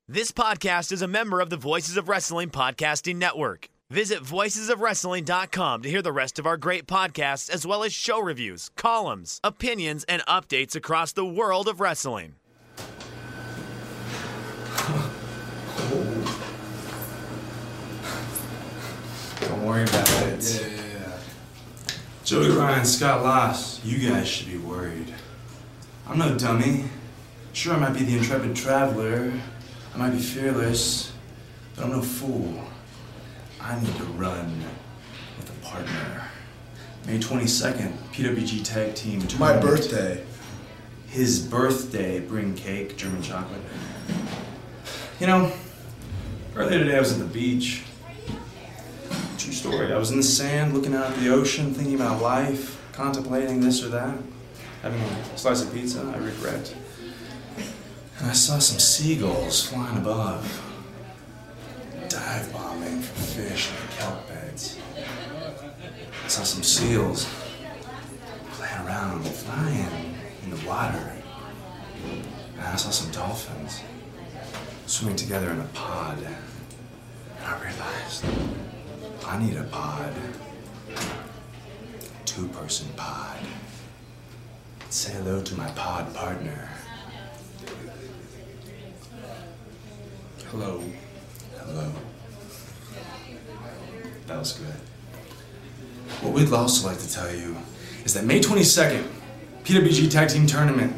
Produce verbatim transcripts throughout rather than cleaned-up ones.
This podcast is a member of the Voices of Wrestling Podcasting Network. Visit voices of wrestling dot com to hear the rest of our great podcasts, as well as show reviews, columns, opinions, and updates across the world of wrestling. Don't worry about it. Yeah, yeah, yeah. Joey Ryan, Scott Lost, you guys should be worried. I'm no dummy. Sure, I might be the intrepid traveler. I might be fearless, but I'm no fool. I need to run with a partner. May twenty-second, P W G Tag Team Tournament. My birthday. His birthday. Bring cake, German chocolate. You know, earlier today I was at the beach. True story. I was in the sand, looking out at the ocean, thinking about life, contemplating this or that, having a slice of pizza I regret. And I saw some seagulls flying above, dive bombing for fish in the kelp beds. I saw some seals playing around, flying in the water. And I saw some dolphins swimming together in a pod. And I realized I need a pod. A two-person pod. Say hello to my pod partner. Hello. Hello. That was good. What we'd also like to tell you is that May twenty-second, P W G Tag Team Tournament.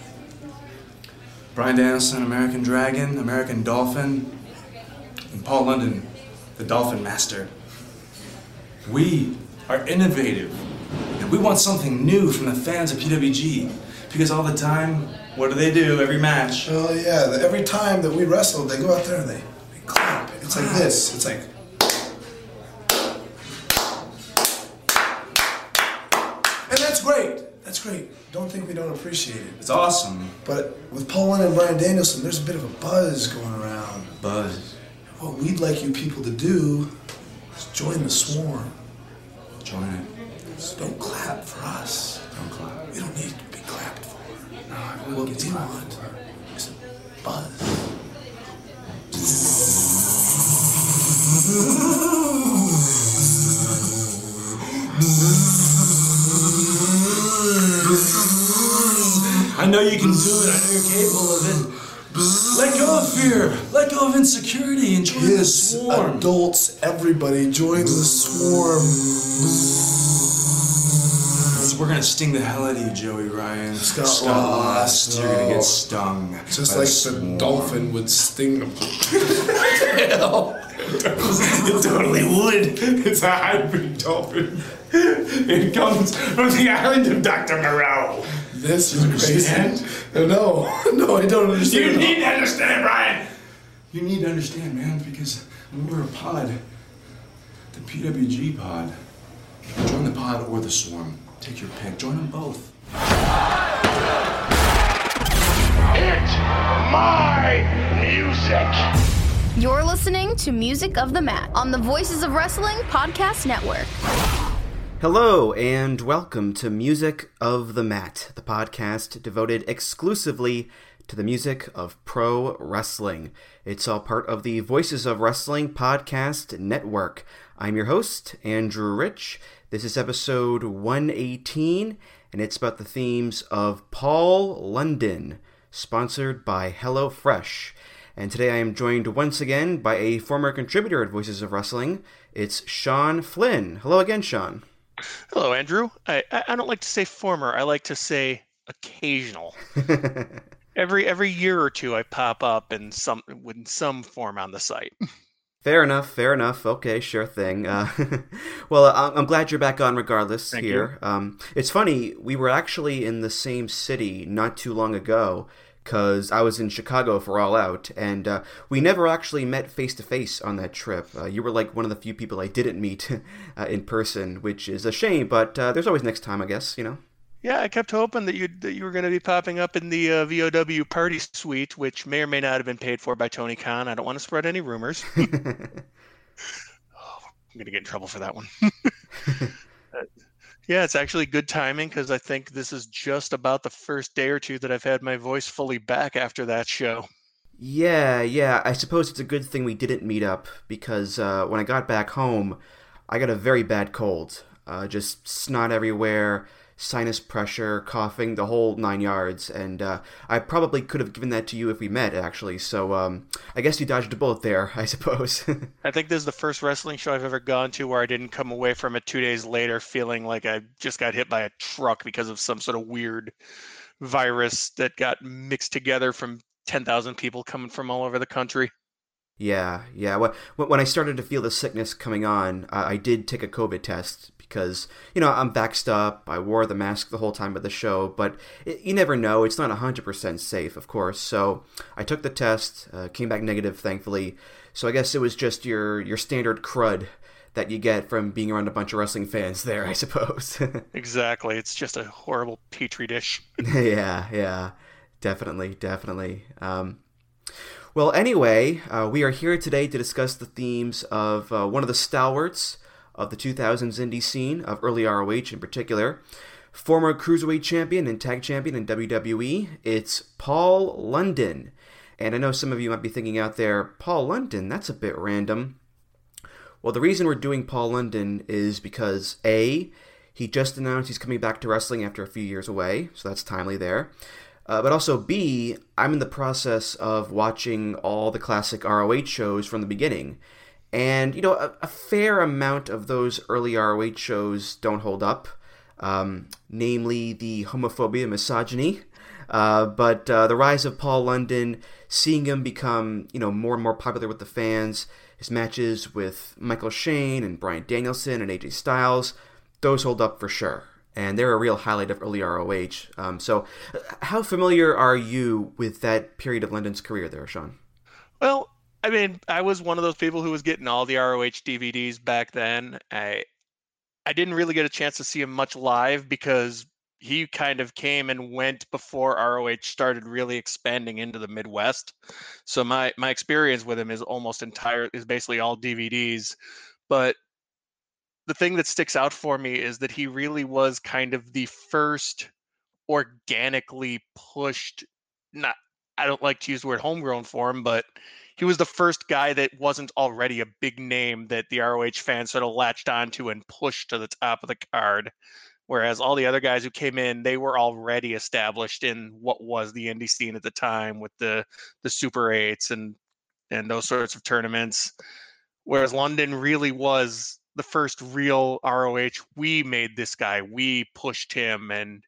Bryan Danielson, American Dragon, American Dolphin, and Paul London, the Dolphin Master. We are innovative, and we want something new from the fans of P W G. Because all the time, what do they do every match? Oh yeah, the, every time that we wrestle, they go out there and they, they clap. It's like this. It's like. And that's great. That's great. Don't think we don't appreciate it. It's awesome. But with Paul London and Bryan Danielson, there's a bit of a buzz going around. Buzz. What we'd like you people to do is join the swarm. Join it. So don't clap for us. Don't clap. We don't need to be clapped for. No, I What will we get clapped want for. is a buzz. I know you can do it. I know you're capable of it. Let go of fear. Let go of insecurity and join the Kids, swarm. adults, everybody, join the swarm. We're gonna sting the hell out of you, Joey Ryan. Scott Lost. Lost. You're gonna Oh. get stung. Just by like swarm. the dolphin would sting them. It totally would. It's a hybrid dolphin. It comes from the island of Doctor Moreau. This is Understand? crazy. No, no, I don't understand. You need to understand, Brian. You need to understand, man, because we're a pod. The P W G pod. Join the pod or the swarm. Take your pick. Join them both. It's my music. You're listening to Music of the Mat on the Voices of Wrestling Podcast Network. Hello, and welcome to Music of the Mat, the podcast devoted exclusively to the music of pro wrestling. It's all part of the Voices of Wrestling Podcast Network. I'm your host, Andrew Rich. This is episode one eighteen, and it's about the themes of Paul London, sponsored by HelloFresh. And today I am joined once again by a former contributor at Voices of Wrestling. It's Sean Flynn. Hello again, Sean. Hello, Andrew. I, I I don't like to say former. I like to say occasional. every every year or two, I pop up in some in some form on the site. Fair enough, fair enough. Okay, sure thing. Uh, well, uh, I'm glad you're back on regardless. Thank here. you. Um, it's funny, we were actually in the same city not too long ago, because I was in Chicago for All Out, and uh, we never actually met face-to-face on that trip. Uh, you were like one of the few people I didn't meet uh, in person, which is a shame, but uh, there's always next time, I guess, you know? Yeah, I kept hoping that you that you were going to be popping up in the uh, V O W party suite, which may or may not have been paid for by Tony Khan. I don't want to spread any rumors. oh, I'm going to get in trouble for that one. uh, yeah, it's actually good timing because I think this is just about the first day or two that I've had my voice fully back after that show. Yeah, yeah. I suppose it's a good thing we didn't meet up because uh, when I got back home, I got a very bad cold. Uh, just snot everywhere, sinus pressure, coughing, the whole nine yards. And uh, I probably could have given that to you if we met, actually. So um, I guess you dodged a bullet there, I suppose. I think this is the first wrestling show I've ever gone to where I didn't come away from it two days later feeling like I just got hit by a truck because of some sort of weird virus that got mixed together from ten thousand people coming from all over the country. Yeah, yeah. When I started to feel the sickness coming on, I did take a COVID test because, you know, I'm vaxxed up. I wore the mask the whole time of the show, but it, you never know. It's not one hundred percent safe, of course. So I took the test, uh, came back negative, thankfully. So I guess it was just your, your standard crud that you get from being around a bunch of wrestling fans there, I suppose. Exactly. It's just a horrible petri dish. yeah, yeah. Definitely, definitely. Um, well, anyway, uh, we are here today to discuss the themes of uh, one of the stalwarts of the two thousands indie scene, of early R O H in particular, former Cruiserweight champion and tag champion in W W E. It's Paul London. And I know some of you might be thinking out there, Paul London, that's a bit random. Well, the reason we're doing Paul London is because, A, he just announced he's coming back to wrestling after a few years away, so that's timely there. Uh, but also, B, I'm in the process of watching all the classic R O H shows from the beginning. And, you know, a, a fair amount of those early R O H shows don't hold up. Um, namely, the homophobia, misogyny. Uh, but uh, the rise of Paul London, seeing him become, you know, more and more popular with the fans, his matches with Michael Shane and Bryan Danielson and A J Styles, those hold up for sure. And they're a real highlight of early R O H. Um, so how familiar are you with that period of London's career there, Sean? Well, I mean, I was one of those people who was getting all the R O H D V Ds back then. I I didn't really get a chance to see him much live because he kind of came and went before R O H started really expanding into the Midwest. So my, my experience with him is almost entire, is basically all D V Ds. But the thing that sticks out for me is that he really was kind of the first organically pushed, not, I don't like to use the word homegrown for him, but he was the first guy that wasn't already a big name that the R O H fans sort of latched onto and pushed to the top of the card. Whereas all the other guys who came in, they were already established in what was the indie scene at the time with the, the Super Eights and, and those sorts of tournaments. Whereas London really was the first real R O H. We made this guy, we pushed him. And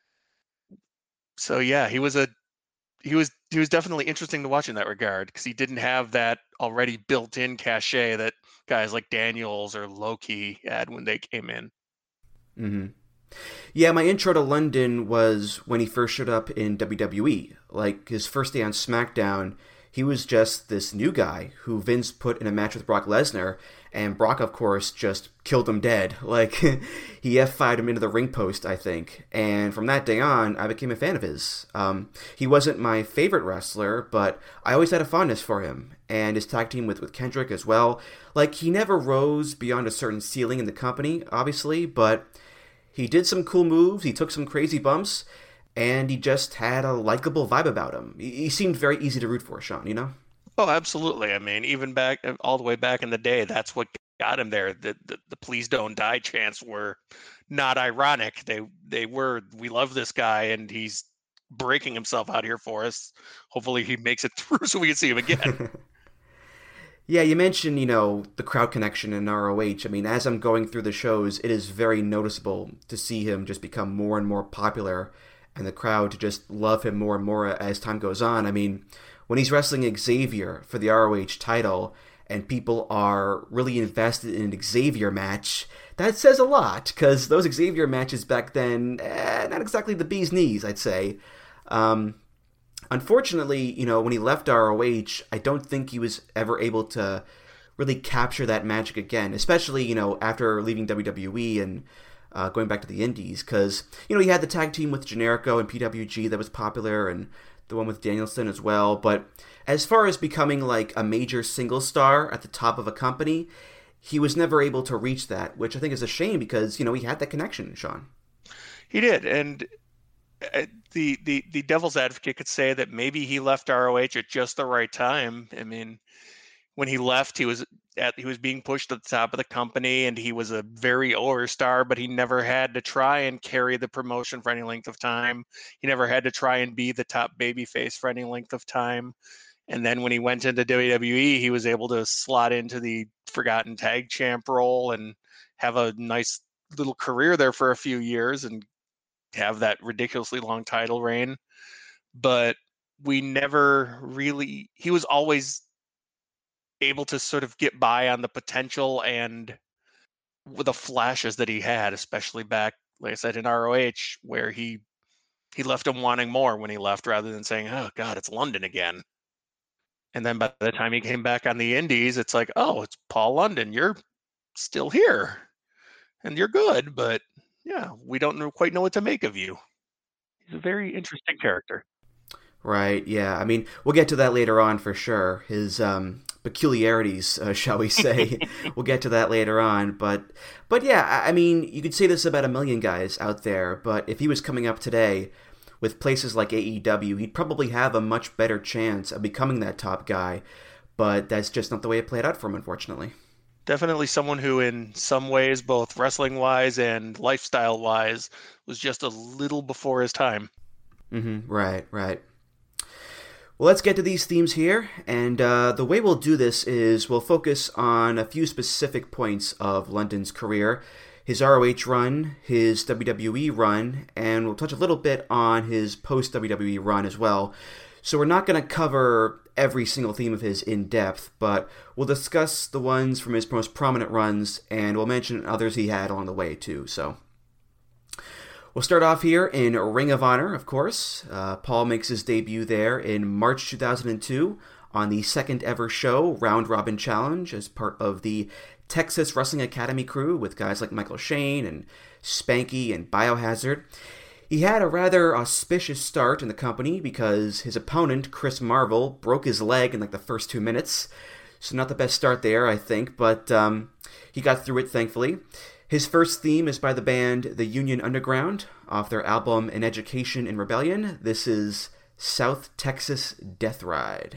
so, yeah, he was a, he was, he was definitely interesting to watch in that regard because he didn't have that already built in cachet that guys like Daniels or Loki had when they came in. Mm-hmm. Yeah, my intro to London was when he first showed up in W W E. Like, his first day on SmackDown, he was just this new guy who Vince put in a match with Brock Lesnar, and Brock, of course, just killed him dead. Like, he F five'd him into the ring post, I think. And from that day on, I became a fan of his. Um, he wasn't my favorite wrestler, but I always had a fondness for him. And his tag team with, with Kendrick as well. Like, he never rose beyond a certain ceiling in the company, obviously, but he did some cool moves, he took some crazy bumps, and he just had a likable vibe about him. He seemed very easy to root for, Sean, you know? Oh, absolutely. I mean, even back, all the way back in the day, that's what got him there. The, the, the please don't die chants were not ironic. They, they were, we love this guy, and he's breaking himself out here for us. Hopefully he makes it through so we can see him again. Yeah, you mentioned, you know, the crowd connection in R O H. I mean, as I'm going through the shows, it is very noticeable to see him just become more and more popular and the crowd to just love him more and more as time goes on. I mean, when he's wrestling Xavier for the R O H title and people are really invested in an Xavier match, that says a lot because those Xavier matches back then, eh, not exactly the bee's knees, I'd say. Um... Unfortunately, you know, when he left R O H, I don't think he was ever able to really capture that magic again, especially, you know, after leaving W W E and uh, going back to the Indies, because, you know, he had the tag team with Generico and P W G that was popular, and the one with Danielson as well, but as far as becoming, like, a major single star at the top of a company, he was never able to reach that, which I think is a shame because, you know, he had that connection, Sean. He did, and the, the, the devil's advocate could say that maybe he left R O H at just the right time. I mean, when he left, he was at he was being pushed to the top of the company, and he was a very over star, but he never had to try and carry the promotion for any length of time. He never had to try and be the top babyface for any length of time. And then when he went into W W E, he was able to slot into the forgotten tag champ role and have a nice little career there for a few years and have that ridiculously long title reign. But we never really, he was always able to sort of get by on the potential and with the flashes that he had, especially back, like I said, in R O H, where he he left him wanting more when he left, rather than saying, oh God, it's London again. And then by the time he came back on the indies, it's like, oh, it's Paul London. You're still here and you're good, but yeah, we don't know, quite know what to make of you. He's a very interesting character. Right, yeah. I mean, we'll get to that later on for sure. His um, peculiarities, uh, shall we say. We'll get to that later on. But, but yeah, I mean, you could say this about a million guys out there, but if he was coming up today with places like A E W, he'd probably have a much better chance of becoming that top guy. But that's just not the way it played out for him, unfortunately. Definitely someone who, in some ways, both wrestling-wise and lifestyle-wise, was just a little before his time. Mm-hmm. Right, right. Well, let's get to these themes here, and uh, the way we'll do this is we'll focus on a few specific points of London's career, his R O H run, his W W E run, and we'll touch a little bit on his post-W W E run as well. So we're not going to cover every single theme of his in depth, but we'll discuss the ones from his most prominent runs, and we'll mention others he had along the way too. So we'll start off here in Ring of Honor, of course. Uh, Paul makes his debut there in March two thousand two on the second ever show, Round Robin Challenge, as part of the Texas Wrestling Academy crew with guys like Michael Shane and Spanky and Biohazard. He had a rather auspicious start in the company because his opponent, Chris Marvel, broke his leg in like the first two minutes. So not the best start there, I think, but um, he got through it, thankfully. His first theme is by the band The Union Underground off their album An Education in Rebellion. This is South Texas Death Ride.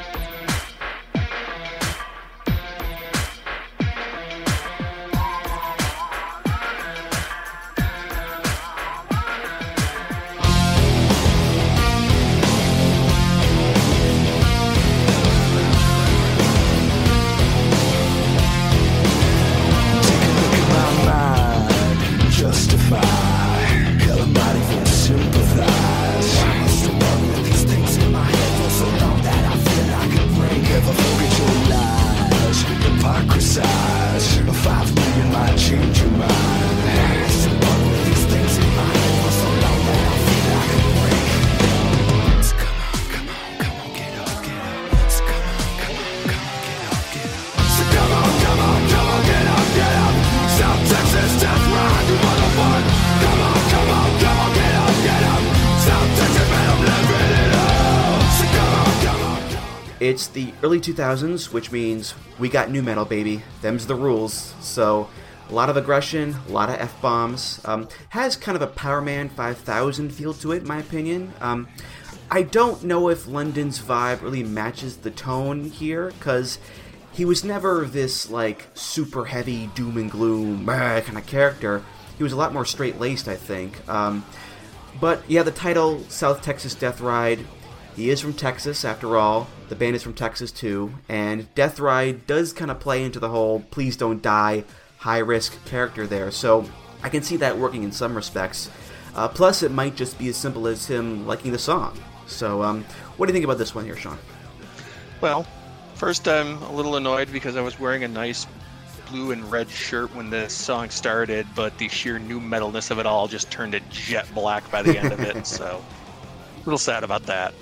It's the early two thousands, which means we got new metal, baby. Them's the rules. So, a lot of aggression, a lot of F-bombs. Um, has kind of a Power Man five thousand feel to it, in my opinion. Um, I don't know if London's vibe really matches the tone here, because he was never this, like, super heavy doom and gloom kind of character. He was a lot more straight-laced, I think. Um, but, yeah, the title, South Texas Death Ride, he is from Texas, after all. The band is from Texas, too. And Death Ride does kind of play into the whole please don't die, high-risk character there. So I can see that working in some respects. Uh, plus, it might just be as simple as him liking the song. So um, what do you think about this one here, Sean? Well, first I'm a little annoyed because I was wearing a nice blue and red shirt when the song started, but the sheer new metalness of it all just turned it jet black by the end of it. So a little sad about that.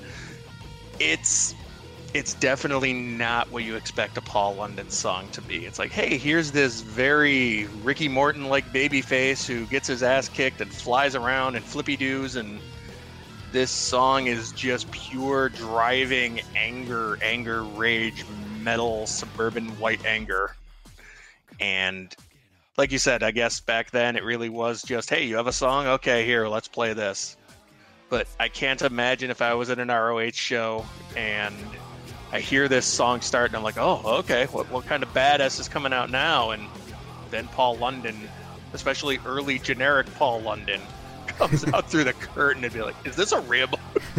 It's it's definitely not what you expect a Paul London song to be. It's like, hey, here's this very Ricky Morton-like babyface who gets his ass kicked and flies around and flippy-doos, and this song is just pure driving anger, anger, rage, metal, suburban white anger. And like you said, I guess back then it really was just, hey, you have a song? Okay, here, let's play this. but I can't imagine if I was at an R O H show and I hear this song start and I'm like, oh, okay, what, what kind of badass is coming out now? And then Paul London, especially early generic Paul London, comes out through the curtain and be like, is this a rib?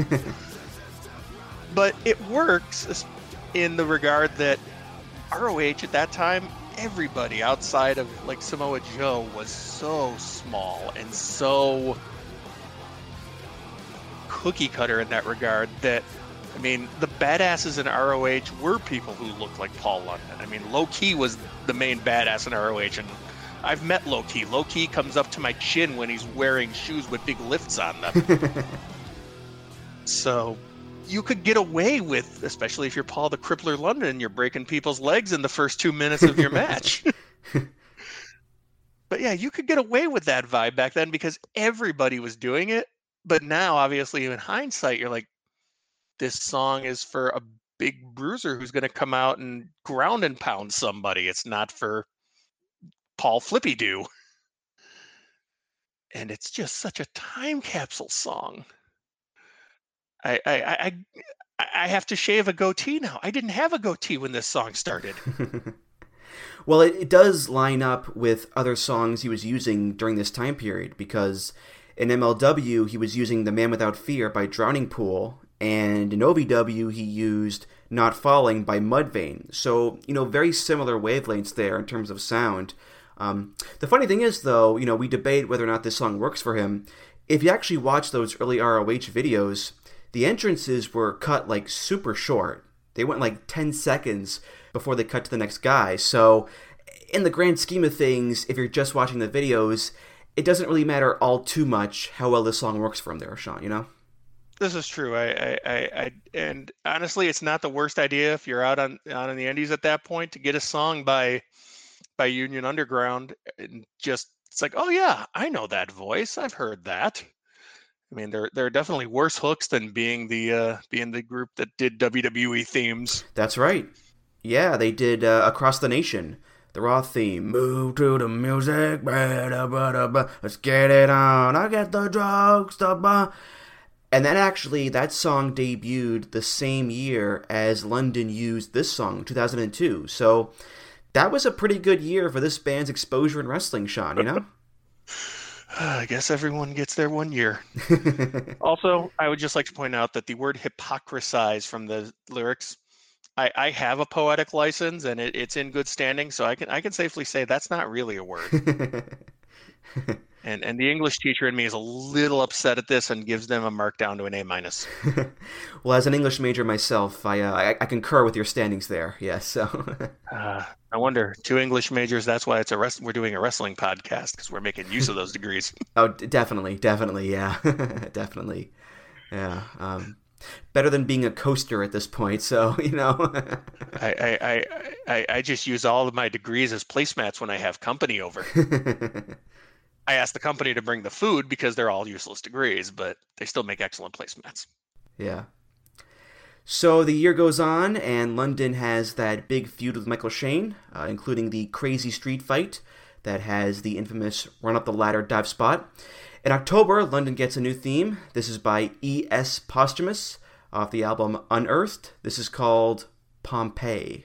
But it works in the regard that R O H at that time, everybody outside of like Samoa Joe was so small and so cookie cutter in that regard that, I mean, the badasses in R O H were people who looked like Paul London. I mean, Low Ki was the main badass in R O H, and I've met Low Ki. Low Ki comes up to my chin when he's wearing shoes with big lifts on them. So you could get away with, especially if you're Paul the Crippler London, you're breaking people's legs in the first two minutes of your match. But yeah, you could get away with that vibe back then because everybody was doing it. But now, obviously, in hindsight, you're like, this song is for a big bruiser who's going to come out and ground and pound somebody. It's not for Paul Flippy Doo. And it's just such a time capsule song. I, I I I have to shave a goatee now. I didn't have a goatee when this song started. Well, it, it does line up with other songs he was using during this time period, because in M L W he was using The Man Without Fear by Drowning Pool, and in O V W he used Not Falling by Mudvayne. So, you know, very similar wavelengths there in terms of sound. Um, the funny thing is, though, you know, we debate whether or not this song works for him. If you actually watch those early R O H videos, the entrances were cut like super short. They went like ten seconds before they cut to the next guy. So in the grand scheme of things, if you're just watching the videos, it doesn't really matter all too much how well this song works for him there, Sean, you know? This is true. I, I, I, I and honestly, it's not the worst idea if you're out on out in the Indies at that point to get a song by by Union Underground and just, it's like, oh yeah, I know that voice. I've heard that. I mean, there there are definitely worse hooks than being the uh, being the group that did W W E themes. That's right. Yeah, they did uh, Across the Nation, the Raw theme. Move to the music, bada, bada, bada. Let's get it on. I get the drugs, the ba. And then actually, that song debuted the same year as London used this song, two thousand two. So that was a pretty good year for this band's exposure in wrestling, Sean, you know? I guess everyone gets there one year. Also, I would just like to point out that the word hypocrisize from the lyrics, I, I have a poetic license and it, it's in good standing, so I can I can safely say that's not really a word. and and the English teacher in me is a little upset at this and gives them a mark down to an A minus. Well, as an English major myself, I uh, I, I concur with your standings there. Yes. Yeah, so. uh, I wonder, two English majors, that's why it's a rest- we're doing a wrestling podcast, because we're making use of those degrees. Oh, definitely, definitely, yeah. Definitely. Yeah. Um, better than being a coaster at this point, so, you know. I, I, I, I, I just use all of my degrees as placemats when I have company over. I ask the company to bring the food because they're all useless degrees, but they still make excellent placemats. Yeah. So the year goes on, and London has that big feud with Michael Shane, uh, including the crazy street fight that has the infamous run-up-the-ladder dive spot. In October, London gets a new theme. This is by E S Posthumous off the album Unearthed. This is called Pompeii.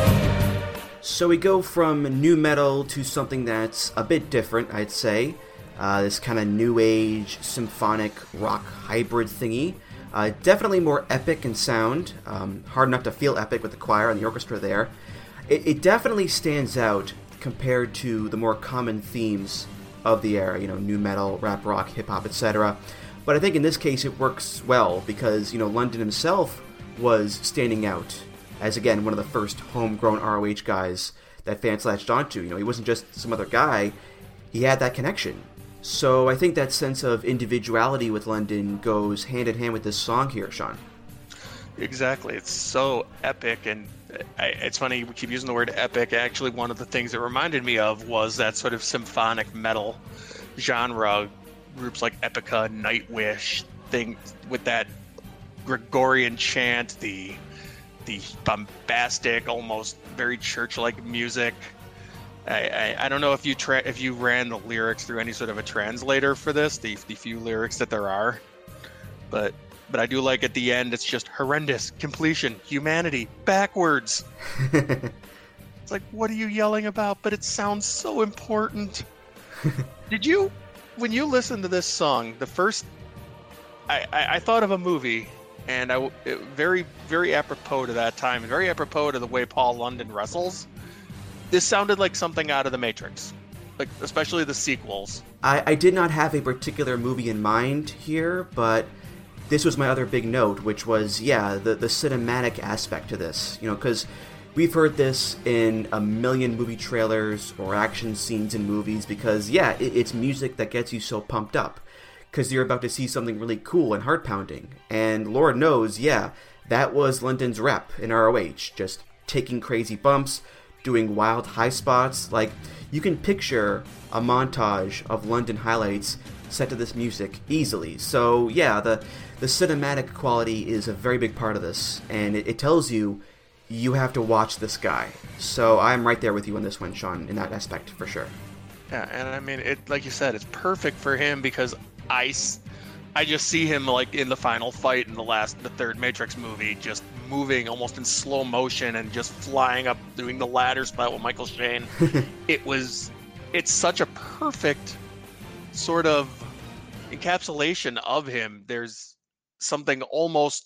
So we go from nu metal to something that's a bit different, I'd say. uh, this kind of new age symphonic rock hybrid thingy. Uh, definitely more epic in sound, um, hard enough to feel epic with the choir and the orchestra there. It, it definitely stands out compared to the more common themes of the era, you know, nu metal, rap rock, hip-hop, et cetera. But I think in this case it works well because, you know, London himself was standing out as, again, one of the first homegrown R O H guys that fans latched onto. You know, he wasn't just some other guy, he had that connection. So I think that sense of individuality with London goes hand in hand with this song here, Sean. Exactly. It's so epic, and I, it's funny we keep using the word epic. Actually, one of the things it reminded me of was that sort of symphonic metal genre, groups like Epica, Nightwish, thing with that Gregorian chant, the the bombastic, almost very church-like music. I, I, I don't know if you tra- if you ran the lyrics through any sort of a translator for this, the the few lyrics that there are, but but I do like at the end it's just horrendous, completion, humanity, backwards. It's like, what are you yelling about? But it sounds so important. Did you, when you listen to this song, the first, I, I, I thought of a movie, and I it, very very apropos to that time, and very apropos to the way Paul London wrestles. This sounded like something out of The Matrix, like especially the sequels. I, I did not have a particular movie in mind here, but this was my other big note, which was, yeah, the, the cinematic aspect to this. You know, because we've heard this in a million movie trailers or action scenes in movies because, yeah, it, it's music that gets you so pumped up because you're about to see something really cool and heart-pounding. And Lord knows, yeah, that was London's rep in R O H, just taking crazy bumps, doing wild high spots. Like, you can picture a montage of London highlights set to this music easily. So yeah, the the cinematic quality is a very big part of this, and it, it tells you you have to watch this guy. So I'm right there with you on this one, Sean, in that aspect for sure. Yeah, and I mean, it like you said, it's perfect for him because I, I just see him like in the final fight in the last, the third Matrix movie, just moving almost in slow motion and just flying up, doing the ladder spot with Michael Shane. It was, it's such a perfect sort of encapsulation of him. There's something almost,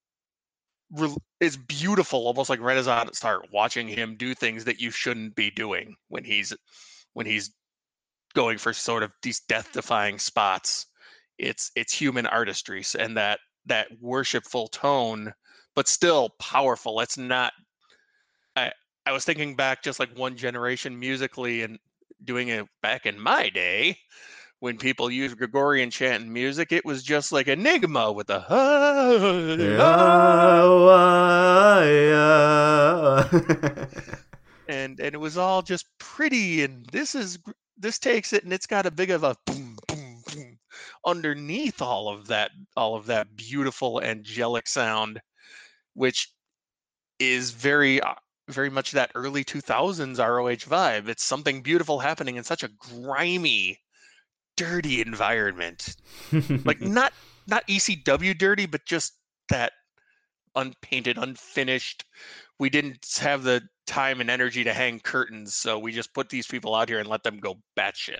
re- it's beautiful, almost like Renaissance art, watching him do things that you shouldn't be doing when he's, when he's going for sort of these death-defying spots. It's it's human artistry and that that worshipful tone, but still powerful. It's not. I I was thinking back just like one generation musically and doing it back in my day when people used Gregorian chant in music. It was just like Enigma with the and and it was all just pretty. And this is this takes it and it's got a big of a boom boom boom underneath all of that, all of that beautiful angelic sound, which is very, very much that early two thousands R O H vibe. It's something beautiful happening in such a grimy, dirty environment. Like not, not E C W dirty, but just that unpainted, unfinished. We didn't have the time and energy to hang curtains, so we just put these people out here and let them go batshit.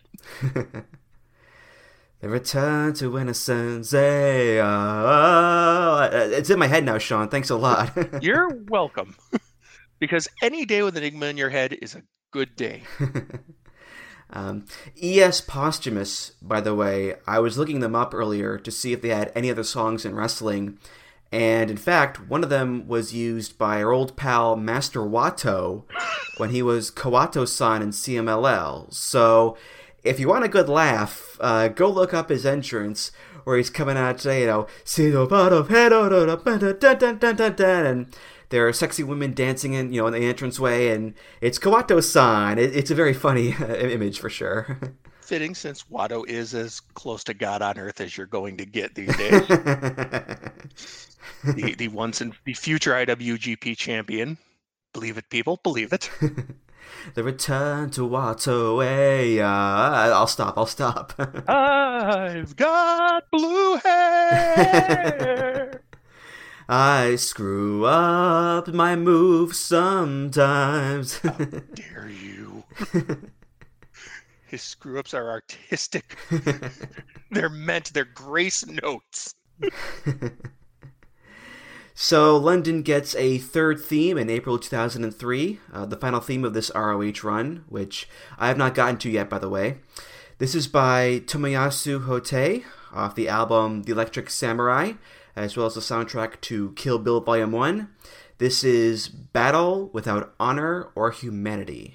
The return to innocence. Hey, uh, it's in my head now, Sean. Thanks a lot. You're welcome. Because any day with Enigma in your head is a good day. um, E S Posthumous, by the way, I was looking them up earlier to see if they had any other songs in wrestling. And in fact, one of them was used by our old pal Master Wato when he was Kawato-san in C M L L. So if you want a good laugh, uh, go look up his entrance where he's coming out, you know, and there are sexy women dancing in, you know, in the entranceway, and it's Kawato-san. It, it's a very funny image for sure. Fitting, since Wato is as close to God on earth as you're going to get these days. the the once and the future I W G P champion. Believe it, people. Believe it. The return to Wato. Hey, uh, I'll stop. I'll stop. I've got blue hair. I screw up my moves sometimes. How dare you? his screw-ups are artistic. They're meant, they're grace notes. So London gets a third theme in April two thousand three, uh, the final theme of this R O H run, which I have not gotten to yet, by the way. This is by Tomoyasu Hotei off the album The Electric Samurai, as well as the soundtrack to Kill Bill Volume one. This is Battle Without Honor or Humanity.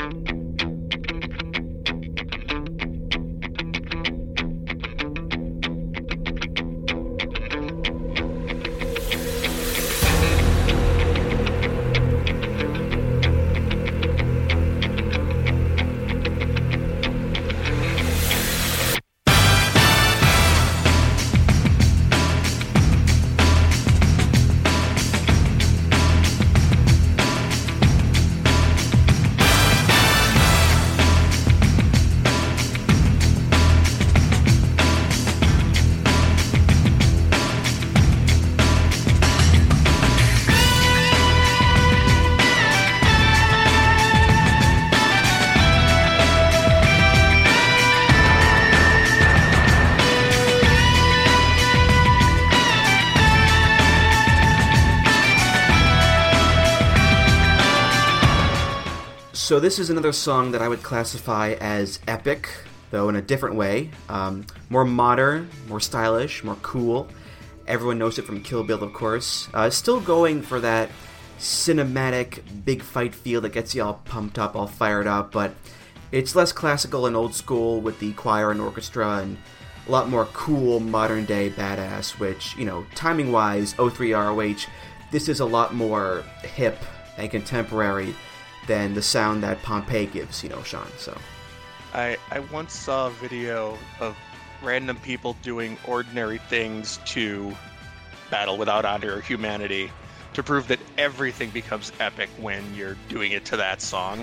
So this is another song that I would classify as epic, though in a different way. Um, more modern, more stylish, more cool. Everyone knows it from Kill Bill, of course. Uh, still going for that cinematic, big fight feel that gets you all pumped up, all fired up, but it's less classical and old school with the choir and orchestra, and a lot more cool, modern-day badass, which, you know, timing-wise, oh three R O H, this is a lot more hip and contemporary than the sound that Pompeii gives, you know, Sean, so. I, I once saw a video of random people doing ordinary things to Battle Without Honor or Humanity to prove that everything becomes epic when you're doing it to that song.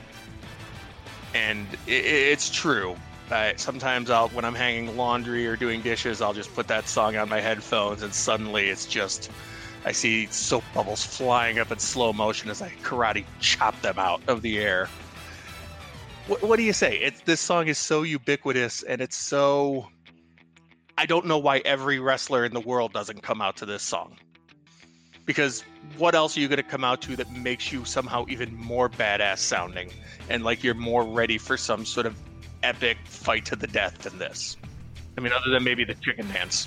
And it, it's true. I, sometimes I'll, when I'm hanging laundry or doing dishes, I'll just put that song on my headphones and suddenly it's just... I see soap bubbles flying up in slow motion as I karate chop them out of the air. What, what do you say? It's, this song is so ubiquitous, and it's so... I don't know why every wrestler in the world doesn't come out to this song. Because what else are you going to come out to that makes you somehow even more badass sounding? And like you're more ready for some sort of epic fight to the death than this? I mean, other than maybe the chicken dance.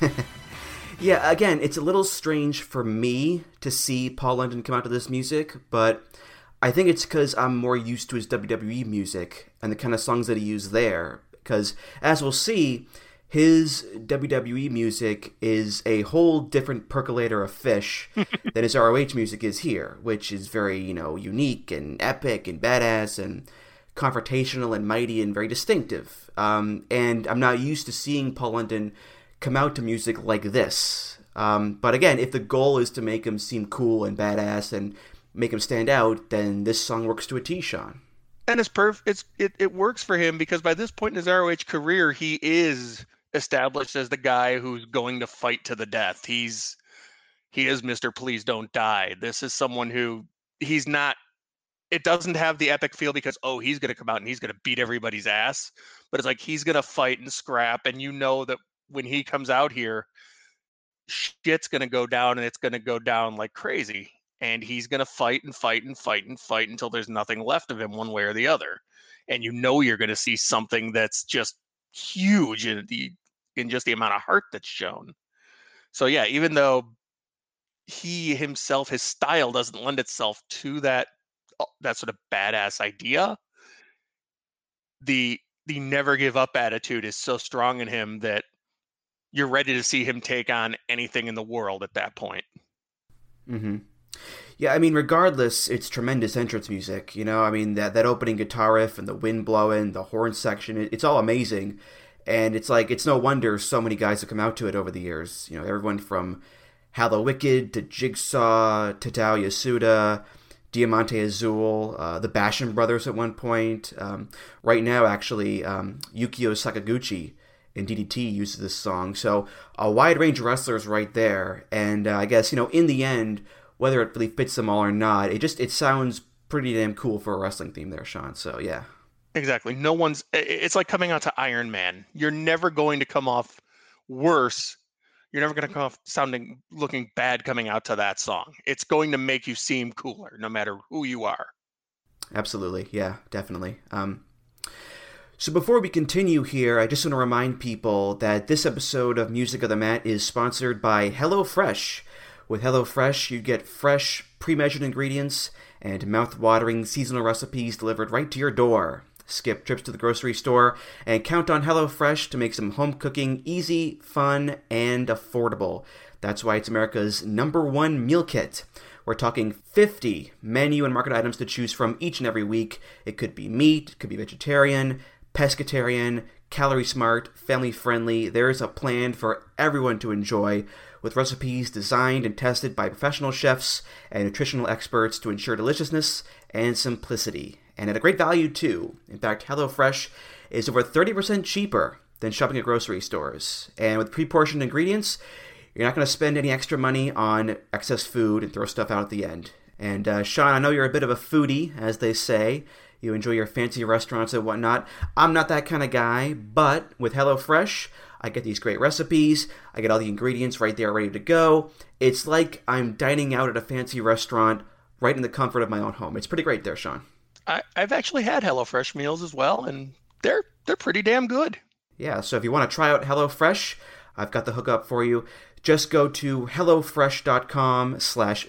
Yeah, again, it's a little strange for me to see Paul London come out to this music, but I think it's because I'm more used to his W W E music and the kind of songs that he used there. Because, as we'll see, his W W E music is a whole different percolator of fish than his R O H music is here, which is very, you know, unique and epic and badass and confrontational and mighty and very distinctive. Um, and I'm not used to seeing Paul London come out to music like this. Um, but again, if the goal is to make him seem cool and badass and make him stand out, then this song works to a T, Sean. And it's perf- it's it, it works for him because by this point in his R O H career, he is established as the guy who's going to fight to the death. He's he is Mister Please Don't Die. This is someone who he's not. It doesn't have the epic feel because, oh, he's going to come out and he's going to beat everybody's ass. But it's like he's going to fight and scrap, and you know that when he comes out here, shit's going to go down and it's going to go down like crazy. And he's going to fight and fight and fight and fight until there's nothing left of him one way or the other. And you know you're going to see something that's just huge in the in just the amount of heart that's shown. So yeah, even though he himself, his style doesn't lend itself to that that sort of badass idea, the the never give up attitude is so strong in him that you're ready to see him take on anything in the world at that point. Mm-hmm. Yeah, I mean, regardless, it's tremendous entrance music. You know, I mean, that, that opening guitar riff and the wind blowing, the horn section, it, it's all amazing. And it's like, it's no wonder so many guys have come out to it over the years. You know, everyone from Hal the Wicked to Jigsaw, Tatao Yasuda, Diamante Azul, uh, the Basham Brothers at one point. Um, right now, actually, um, Yukio Sakaguchi in D D T uses this song. So a wide range of wrestlers right there. And uh, I guess, you know, in the end, whether it really fits them all or not, it just it sounds pretty damn cool for a wrestling theme there, Sean. So, yeah. Exactly. No one's, it's like coming out to Iron Man. You're never going to come off worse. You're never going to come off sounding, looking bad coming out to that song. It's going to make you seem cooler no matter who you are. Absolutely. Yeah, definitely. Um, so before we continue here, I just want to remind people that this episode of Music of the Mat is sponsored by HelloFresh. With HelloFresh, you get fresh, pre-measured ingredients and mouth-watering seasonal recipes delivered right to your door. Skip trips to the grocery store and count on HelloFresh to make some home cooking easy, fun, and affordable. That's why it's America's number one meal kit. We're talking fifty menu and market items to choose from each and every week. It could be meat, it could be vegetarian, pescatarian, calorie smart, family friendly. There's a plan for everyone to enjoy, with recipes designed and tested by professional chefs and nutritional experts to ensure deliciousness and simplicity. And at a great value, too. In fact, HelloFresh is over thirty percent cheaper than shopping at grocery stores. And with pre-portioned ingredients, you're not going to spend any extra money on excess food and throw stuff out at the end. And uh, Sean, I know you're a bit of a foodie, as they say. You enjoy your fancy restaurants and whatnot. I'm not that kind of guy, but with HelloFresh, I get these great recipes. I get all the ingredients right there ready to go. It's like I'm dining out at a fancy restaurant right in the comfort of my own home. It's pretty great there, Sean. I, I've actually had HelloFresh meals as well, and they're they're pretty damn good. Yeah, so if you want to try out HelloFresh, I've got the hookup for you. Just go to HelloFresh.com slash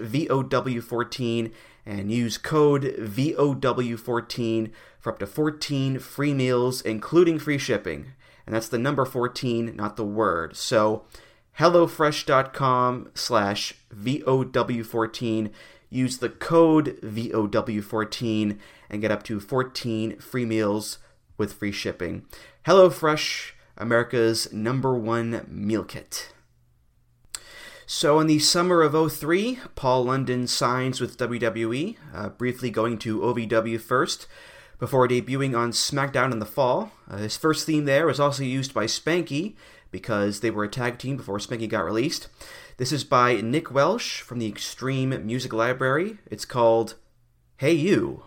VOW14 and use code V O W fourteen for up to fourteen free meals, including free shipping. And that's the number fourteen, not the word. So HelloFresh.com slash V O W fourteen. Use the code V O W fourteen and get up to fourteen free meals with free shipping. HelloFresh, America's number one meal kit. So in the summer of oh three, Paul London signs with W W E, uh, briefly going to O V W first, before debuting on SmackDown in the fall. Uh, his first theme there was also used by Spanky, because they were a tag team before Spanky got released. This is by Nick Welsh from the Extreme Music Library. It's called Hey You.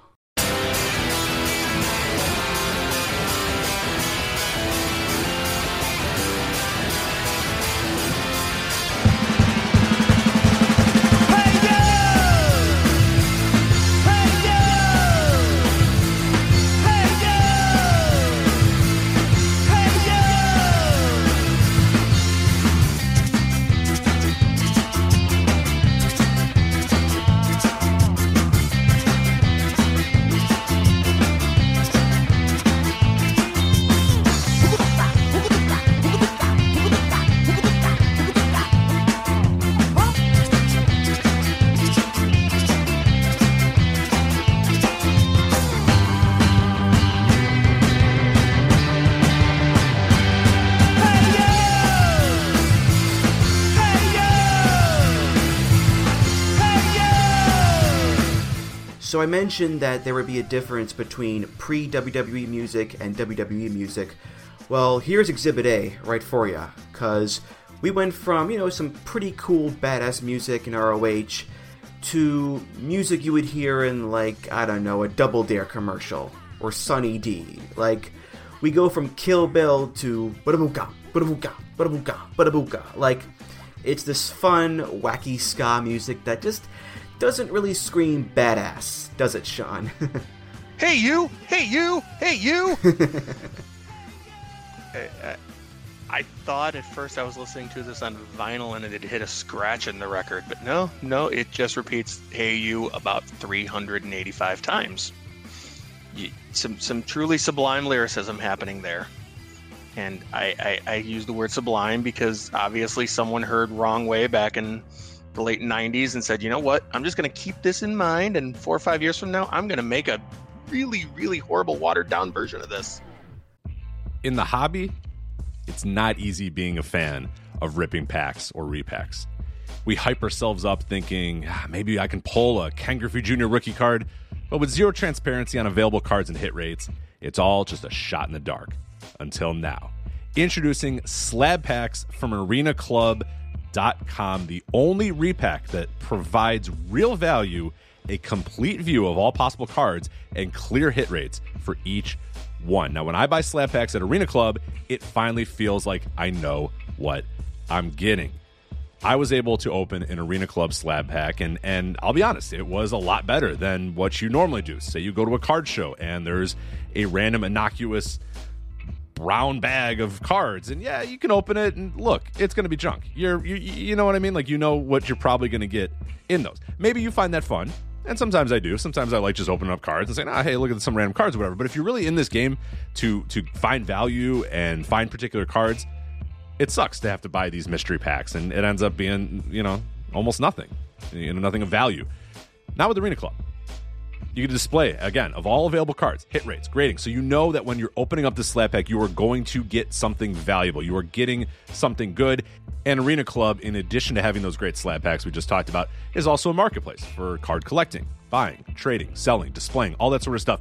So I mentioned that there would be a difference between pre-W W E music and W W E music. Well, here's Exhibit A right for ya, because we went from, you know, some pretty cool, badass music in R O H to music you would hear in, like, I don't know, a Double Dare commercial, or Sunny D. Like, we go from Kill Bill to Bada-booka, Bada-booka, Bada-booka, Bada-booka. Like, it's this fun, wacky ska music that just doesn't really scream badass, does it, Sean? Hey you! Hey you! Hey you! I, I, I thought at first I was listening to this on vinyl and it had hit a scratch in the record, but no, no, it just repeats Hey You about three hundred eighty-five times. You, some some truly sublime lyricism happening there. And I, I, I use the word sublime because obviously someone heard Wrong Way back in the late nineties and said, you know what, I'm just going to keep this in mind, and four or five years from now, I'm going to make a really, really horrible watered down version of this. In the hobby, it's not easy being a fan of ripping packs or repacks. We hype ourselves up thinking, ah, maybe I can pull a Ken Griffey Junior rookie card, but with zero transparency on available cards and hit rates, it's all just a shot in the dark. Until now. Introducing Slab Packs from Arena Club dot com, the only repack that provides real value, a complete view of all possible cards, and clear hit rates for each one. Now, when I buy slab packs at Arena Club, it finally feels like I know what I'm getting. I was able to open an Arena Club slab pack, and, and I'll be honest, it was a lot better than what you normally do. Say you go to a card show, and there's a random innocuous brown bag of cards, and yeah, you can open it, and look, it's going to be junk. You're, you, you know what I mean? Like, you know what you're probably going to get in those. Maybe you find that fun, and sometimes I do. Sometimes I like just opening up cards and saying, oh, hey, look at some random cards or whatever. But if you're really in this game to to find value and find particular cards, it sucks to have to buy these mystery packs, and it ends up being, you know, almost nothing, you know, nothing of value. Not with Arena Club. You can display, again, of all available cards, hit rates, grading, so you know that when you're opening up the slab pack, you are going to get something valuable. You are getting something good. And Arena Club, in addition to having those great slab packs we just talked about, is also a marketplace for card collecting, buying, trading, selling, displaying, all that sort of stuff.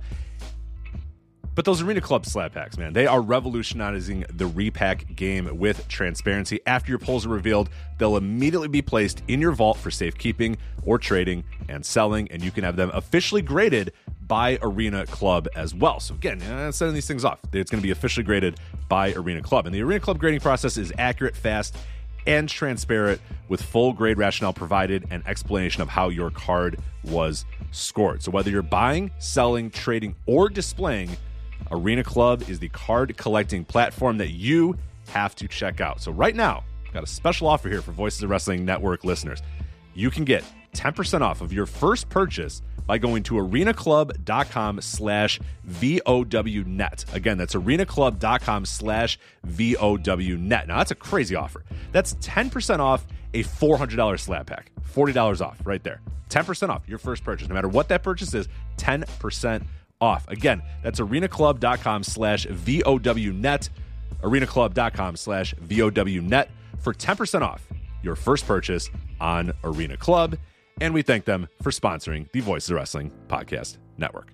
But those Arena Club slab packs, man, they are revolutionizing the repack game with transparency. After your pulls are revealed, they'll immediately be placed in your vault for safekeeping or trading and selling, and you can have them officially graded by Arena Club as well. So again, uh, setting these things off, it's going to be officially graded by Arena Club. And the Arena Club grading process is accurate, fast, and transparent, with full grade rationale provided and explanation of how your card was scored. So whether you're buying, selling, trading, or displaying, Arena Club is the card collecting platform that you have to check out. So right now, I've got a special offer here for Voices of Wrestling Network listeners. You can get ten percent off of your first purchase by going to arenaclub.com slash VOWnet. Again, that's arenaclub.com slash VOWnet. Now, that's a crazy offer. That's ten percent off a four hundred dollars slab pack. forty dollars off right there. ten percent off your first purchase. No matter what that purchase is, ten percent off. Again, that's arenaclub.com slash VOWnet, arenaclub.com slash VOWnet for ten percent off your first purchase on Arena Club. And we thank them for sponsoring the Voices of Wrestling Podcast Network.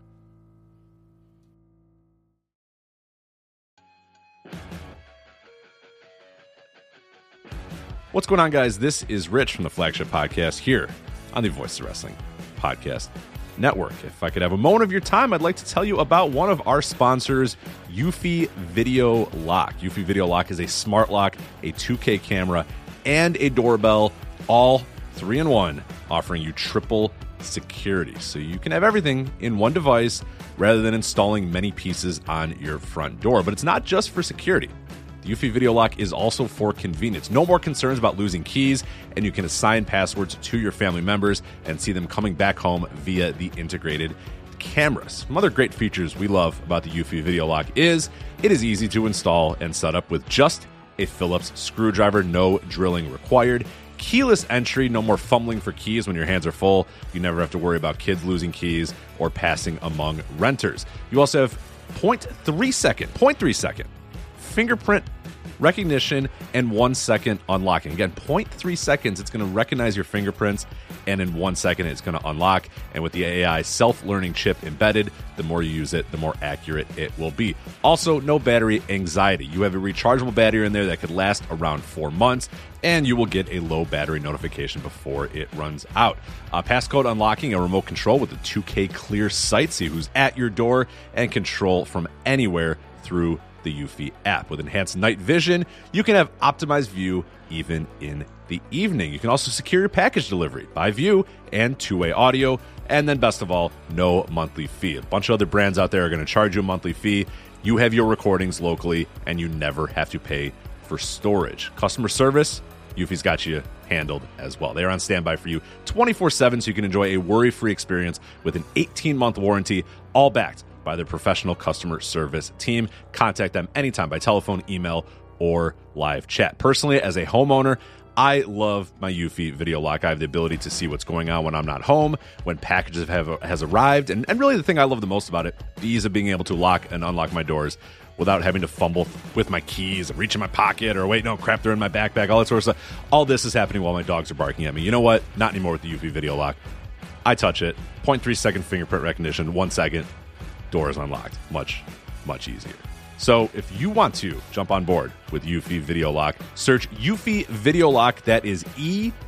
What's going on, guys? This is Rich from the Flagship Podcast here on the Voices of Wrestling Podcast Network. If I could have a moment of your time, I'd like to tell you about one of our sponsors, Eufy Video Lock. Eufy Video Lock is a smart lock, a two K camera, and a doorbell, all three in one, offering you triple security. So you can have everything in one device rather than installing many pieces on your front door. But it's not just for security. The Eufy Video Lock is also for convenience. No more concerns about losing keys, and you can assign passwords to your family members and see them coming back home via the integrated cameras. Some other great features we love about the Eufy Video Lock is it is easy to install and set up with just a Phillips screwdriver, no drilling required. Keyless entry, no more fumbling for keys when your hands are full. You never have to worry about kids losing keys or passing among renters. You also have zero point three second, zero point three second fingerprint recognition and one second unlocking. Again, zero point three seconds, it's going to recognize your fingerprints, and in one second, it's going to unlock. And with the A I self-learning chip embedded, the more you use it, the more accurate it will be. Also, no battery anxiety. You have a rechargeable battery in there that could last around four months, and you will get a low battery notification before it runs out. Uh, passcode unlocking, a remote control with a two K clear sight, see who's at your door, and control from anywhere through the Eufy app. With enhanced night vision, you can have optimized view even in the evening. You can also secure your package delivery by view and two-way audio. And then best of all, no monthly fee. A bunch of other brands out there are going to charge you a monthly fee. You have your recordings locally, and you never have to pay for storage. Customer service, Eufy's got you handled as well. They are on standby for you twenty-four seven, so you can enjoy a worry-free experience with an eighteen-month warranty, all backed by their professional customer service team. Contact them anytime by telephone, email, or live chat. Personally, as a homeowner, I love my Eufy Video Lock. I have the ability to see what's going on when I'm not home, when packages have has arrived, and, and really the thing I love the most about it, the ease of being able to lock and unlock my doors without having to fumble with my keys and reach in my pocket or wait, no, crap, they're in my backpack, all that sort of stuff. All this is happening while my dogs are barking at me. You know what? Not anymore with the Eufy Video Lock. I touch it, zero point three second fingerprint recognition, one second, door is unlocked. Much, much easier. So if you want to jump on board with Eufy Video Lock, search Eufy Video Lock. That is E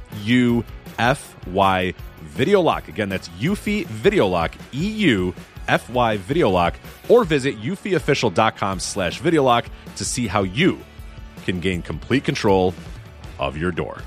U F Y Video Lock. Again, that's Eufy Video Lock, E U F Y Video Lock, or visit eufyofficial.com slash video lock to see how you can gain complete control of your door.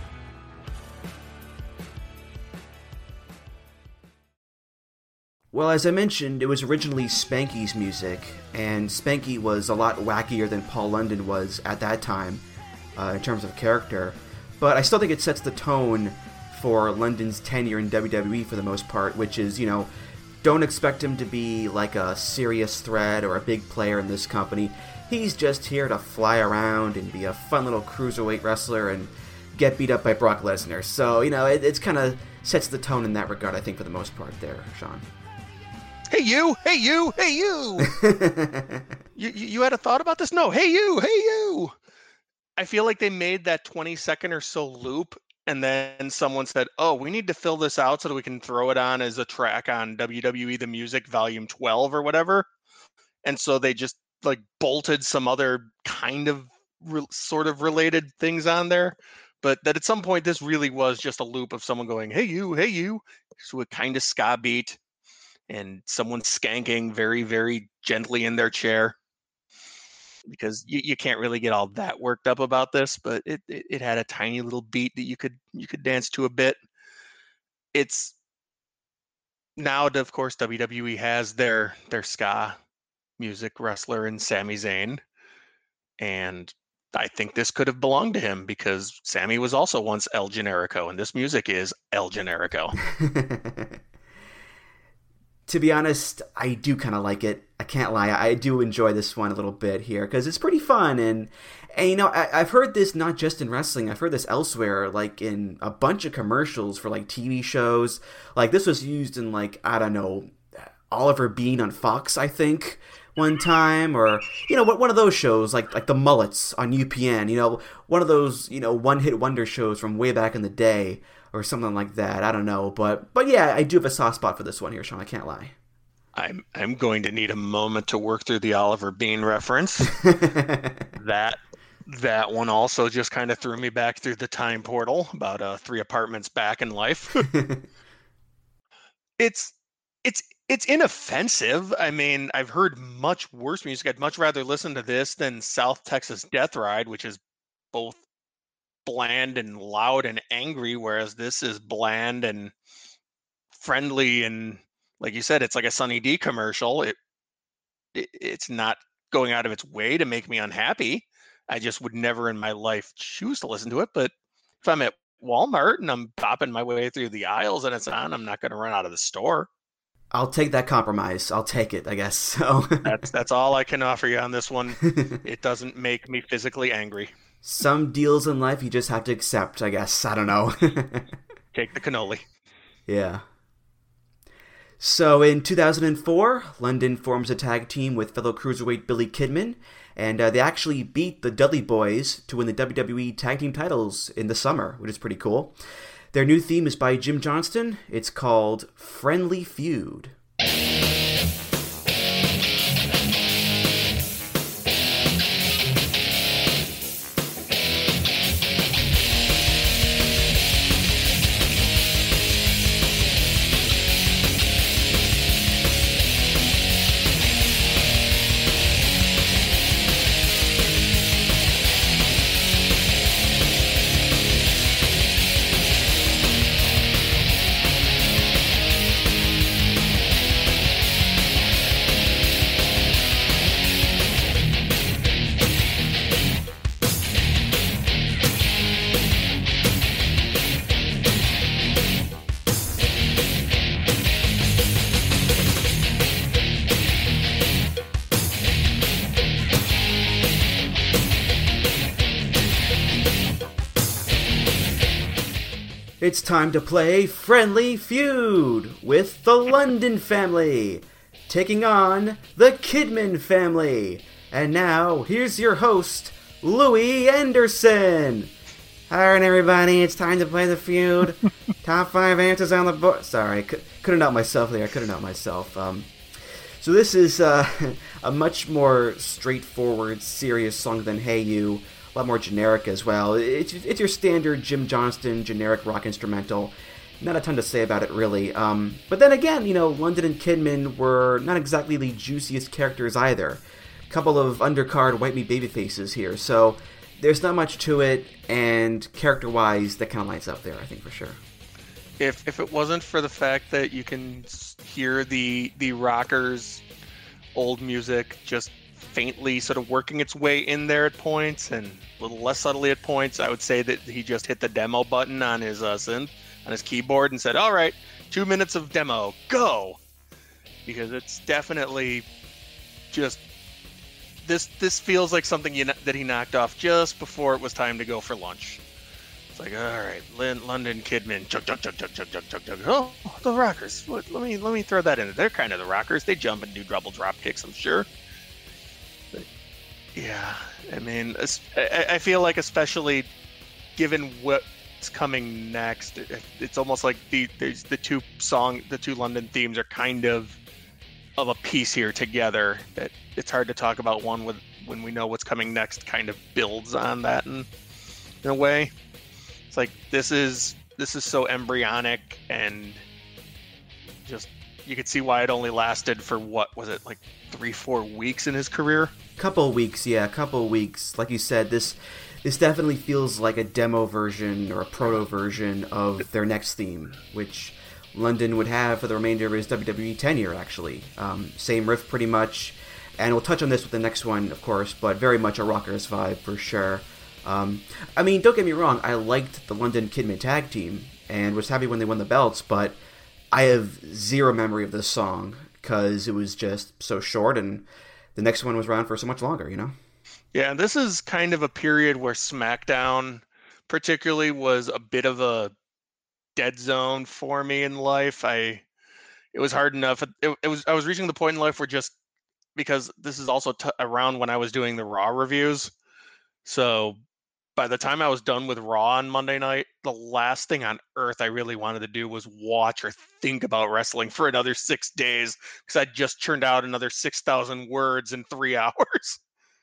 Well, as I mentioned, it was originally Spanky's music, and Spanky was a lot wackier than Paul London was at that time uh, in terms of character. But I still think it sets the tone for London's tenure in W W E for the most part, which is, you know, don't expect him to be like a serious threat or a big player in this company. He's just here to fly around and be a fun little cruiserweight wrestler and get beat up by Brock Lesnar. So, you know, it it's kind of sets the tone in that regard, I think, for the most part there, Sean. Hey you, hey you, hey you. you. You had a thought about this? No, hey you, hey you. I feel like they made that twenty second or so loop, and then someone said, oh, we need to fill this out so that we can throw it on as a track on W W E The Music Volume twelve or whatever. And so they just like bolted some other kind of re- sort of related things on there. But that at some point, this really was just a loop of someone going, hey you, hey you, to a kind of ska beat. And someone skanking very, very gently in their chair, because you, you can't really get all that worked up about this, but it, it, it had a tiny little beat that you could you could dance to a bit. It's now, of course, W W E has their their ska music wrestler in Sami Zayn, and I think this could have belonged to him because Sami was also once El Generico, and this music is El Generico. To be honest, I do kind of like it. I can't lie. I do enjoy this one a little bit here because it's pretty fun. And, and you know, I, I've heard this not just in wrestling. I've heard this elsewhere, like in a bunch of commercials for like T V shows. Like this was used in like, I don't know, Oliver Bean on Fox, I think, one time. Or, you know, one of those shows like like The Mullets on U P N. You know, one of those, you know, one-hit wonder shows from way back in the day. Or something like that. I don't know. But but yeah, I do have a soft spot for this one here, Sean. I can't lie. I'm I'm going to need a moment to work through the Oliver Bean reference. that that one also just kind of threw me back through the time portal about uh, three apartments back in life. it's it's it's inoffensive. I mean, I've heard much worse music. I'd much rather listen to this than South Texas Death Ride, which is both bland and loud and angry, whereas this is bland and friendly, and like you said, it's like a Sunny D commercial. It, it it's not going out of its way to make me unhappy. I just would never in my life choose to listen to it. But if I'm at Walmart and I'm bopping my way through the aisles and it's on, I'm not going to run out of the store. I'll take that compromise. I'll take it, I guess. So that's that's all I can offer you on this one. It doesn't make me physically angry. Some deals in life you just have to accept, I guess. I don't know. Take the cannoli. Yeah. So in two thousand four, London forms a tag team with fellow cruiserweight Billy Kidman, and uh, they actually beat the Dudley Boys to win the W W E tag team titles in the summer, which is pretty cool. Their new theme is by Jim Johnston. It's called Friendly Feud. It's time to play Friendly Feud with the London family, taking on the Kidman family. And now, here's your host, Louie Anderson. Alright everybody, it's time to play the feud. Top five answers on the board. Sorry, I couldn't out myself there, I couldn't out myself. Um, so this is uh, a much more straightforward, serious song than Hey You. a lot more generic as well. It's, it's your standard Jim Johnston generic rock instrumental. Not a ton to say about it, really. Um, but then again, you know, London and Kidman were not exactly the juiciest characters either. A couple of undercard white meat baby faces here, so there's not much to it, and character-wise, that kind of lines up there, I think, for sure. If if it wasn't for the fact that you can hear the the Rockers' old music just faintly sort of working its way in there at points, and a little less subtly at points, I would say that he just hit the demo button on his uh, synth, on his keyboard, and said, all right, two minutes of demo, go! Because it's definitely just, this this feels like something you, that he knocked off just before it was time to go for lunch. It's like, all right, Lin, London Kidman, chug, chug, chug, chug, chug, chug, chug, chug. Oh, the Rockers. What, let me let me throw that in there. They're kind of the Rockers. They jump and do double drop kicks, I'm sure. But, yeah, I mean, I, I feel like especially given what's coming next, it, it's almost like the there's the two song, the two London themes are kind of of a piece here together. That it's hard to talk about one with when we know what's coming next. Kind of builds on that in, in a way. It's like this is this is so embryonic, and just you could see why it only lasted for what was it like three, four weeks in his career. Couple weeks, yeah, couple weeks. Like you said, this this definitely feels like a demo version or a proto version of their next theme, which London would have for the remainder of his W W E tenure. Actually, um, same riff pretty much, and we'll touch on this with the next one, of course, but very much a Rockers vibe for sure. Um, I mean, don't get me wrong, I liked the London Kidman tag team and was happy when they won the belts, but I have zero memory of this song because it was just so short, and the next one was around for so much longer, you know? Yeah, and this is kind of a period where SmackDown particularly was a bit of a dead zone for me in life. I, it was hard enough. It, it was, I was reaching the point in life where just, because this is also t- around when I was doing the Raw reviews, so by the time I was done with Raw on Monday night, the last thing on earth I really wanted to do was watch or think about wrestling for another six days because I just churned out another six thousand words in three hours.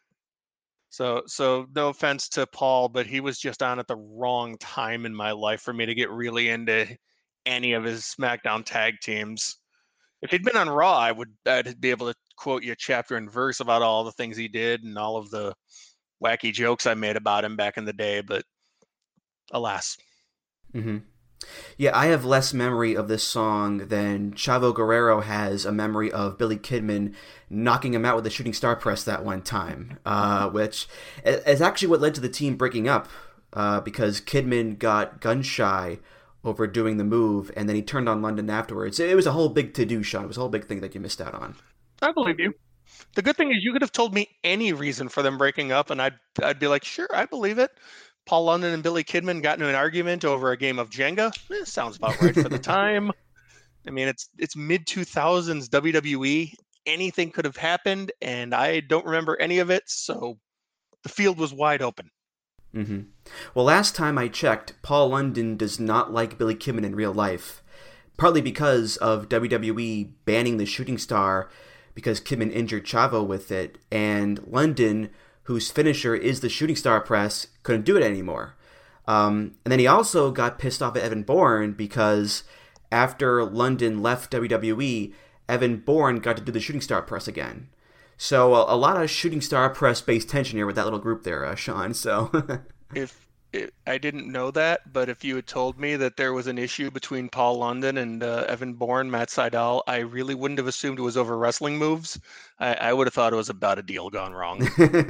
So, so no offense to Paul, but he was just on at the wrong time in my life for me to get really into any of his SmackDown tag teams. If he'd been on Raw, I would I'd be able to quote you chapter and verse about all the things he did and all of the wacky jokes I made about him back in the day, but alas. Mm-hmm. Yeah, I have less memory of this song than Chavo Guerrero has a memory of Billy Kidman knocking him out with a shooting star press that one time, uh, which is actually what led to the team breaking up, uh, because Kidman got gun shy over doing the move, and then he turned on London afterwards. It was a whole big to-do, Sean. It was a whole big thing that you missed out on. I believe you. The good thing is you could have told me any reason for them breaking up, and I'd I'd be like, sure, I believe it. Paul London and Billy Kidman got into an argument over a game of Jenga. Eh, sounds about right for the time. I mean, it's it's mid two thousands W W E. Anything could have happened, and I don't remember any of it, so the field was wide open. Mm-hmm. Well, last time I checked, Paul London does not like Billy Kidman in real life, partly because of W W E banning the shooting star because Kidman injured Chavo with it, and London, whose finisher is the shooting star press, couldn't do it anymore. Um, and then he also got pissed off at Evan Bourne because after London left W W E, Evan Bourne got to do the shooting star press again. So a, a lot of shooting star press based tension here with that little group there, uh, Sean. So if, if I didn't know that, but if you had told me that there was an issue between Paul London and uh, Evan Bourne, Matt Sydal, I really wouldn't have assumed it was over wrestling moves. I, I would have thought it was about a deal gone wrong.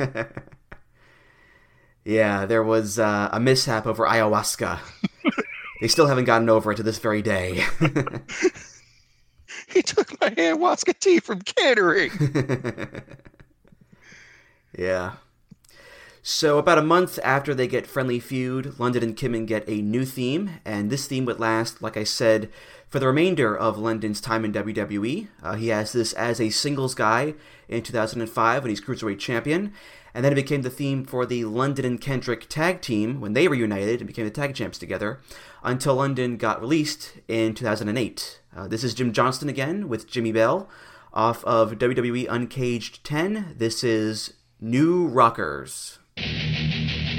Yeah, there was uh, a mishap over ayahuasca. They still haven't gotten over it to this very day. He took my ayahuasca tea from catering. Yeah. So about a month after they get Friendly Feud, London and Kidman get a new theme, and this theme would last, like I said, for the remainder of London's time in W W E. Uh, he has this as a singles guy in two thousand five when he's Cruiserweight Champion, and then it became the theme for the London and Kendrick tag team when they reunited and became the tag champs together, until London got released in two thousand eight. Uh, this is Jim Johnston again with Jimmy Bell off of W W E Uncaged ten. This is New Rockers.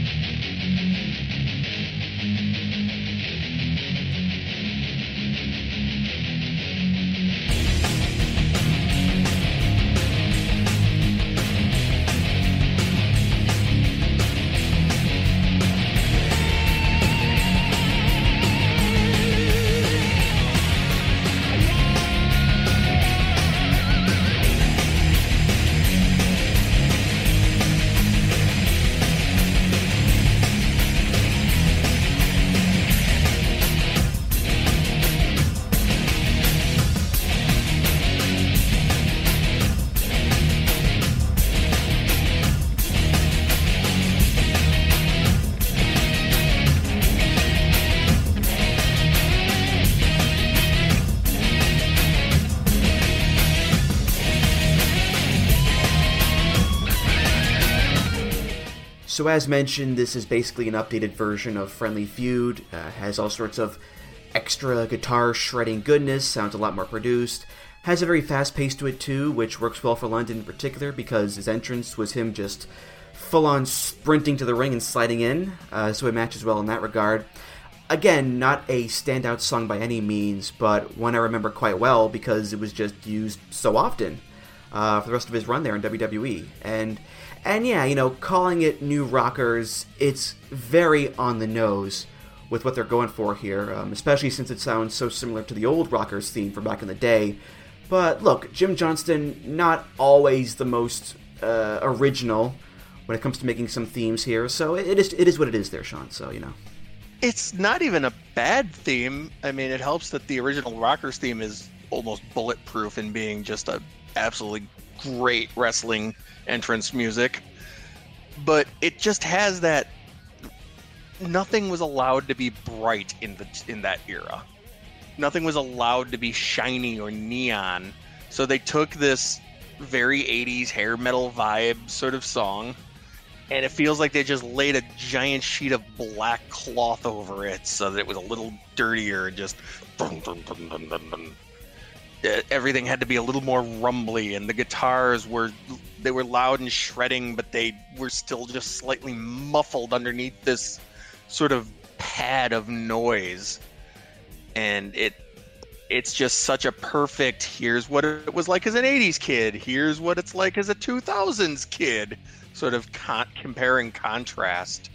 So as mentioned, this is basically an updated version of Friendly Feud. Uh, has all sorts of extra guitar shredding goodness, sounds a lot more produced. Has a very fast pace to it too, which works well for London in particular because his entrance was him just full-on sprinting to the ring and sliding in, uh, so it matches well in that regard. Again, not a standout song by any means, but one I remember quite well because it was just used so often uh, for the rest of his run there in W W E. And and yeah, you know, calling it New Rockers, it's very on the nose with what they're going for here, um, especially since it sounds so similar to the old Rockers theme from back in the day. But look, Jim Johnston, not always the most uh, original when it comes to making some themes here, so it is it is what it is there, Sean, so, you know. It's not even a bad theme. I mean, it helps that the original Rockers theme is almost bulletproof in being just a absolutely great wrestling entrance music. But it just has that... Nothing was allowed to be bright in the in that era. Nothing was allowed to be shiny or neon. So they took this very eighties hair metal vibe sort of song, and it feels like they just laid a giant sheet of black cloth over it so that it was a little dirtier and just... Dun, dun, dun, dun, dun, dun. Everything had to be a little more rumbly, and the guitars were they were loud and shredding, but they were still just slightly muffled underneath this sort of pad of noise. And it it's just such a perfect, here's what it was like as an eighties kid, here's what it's like as a two thousands kid, sort of con- comparing contrast.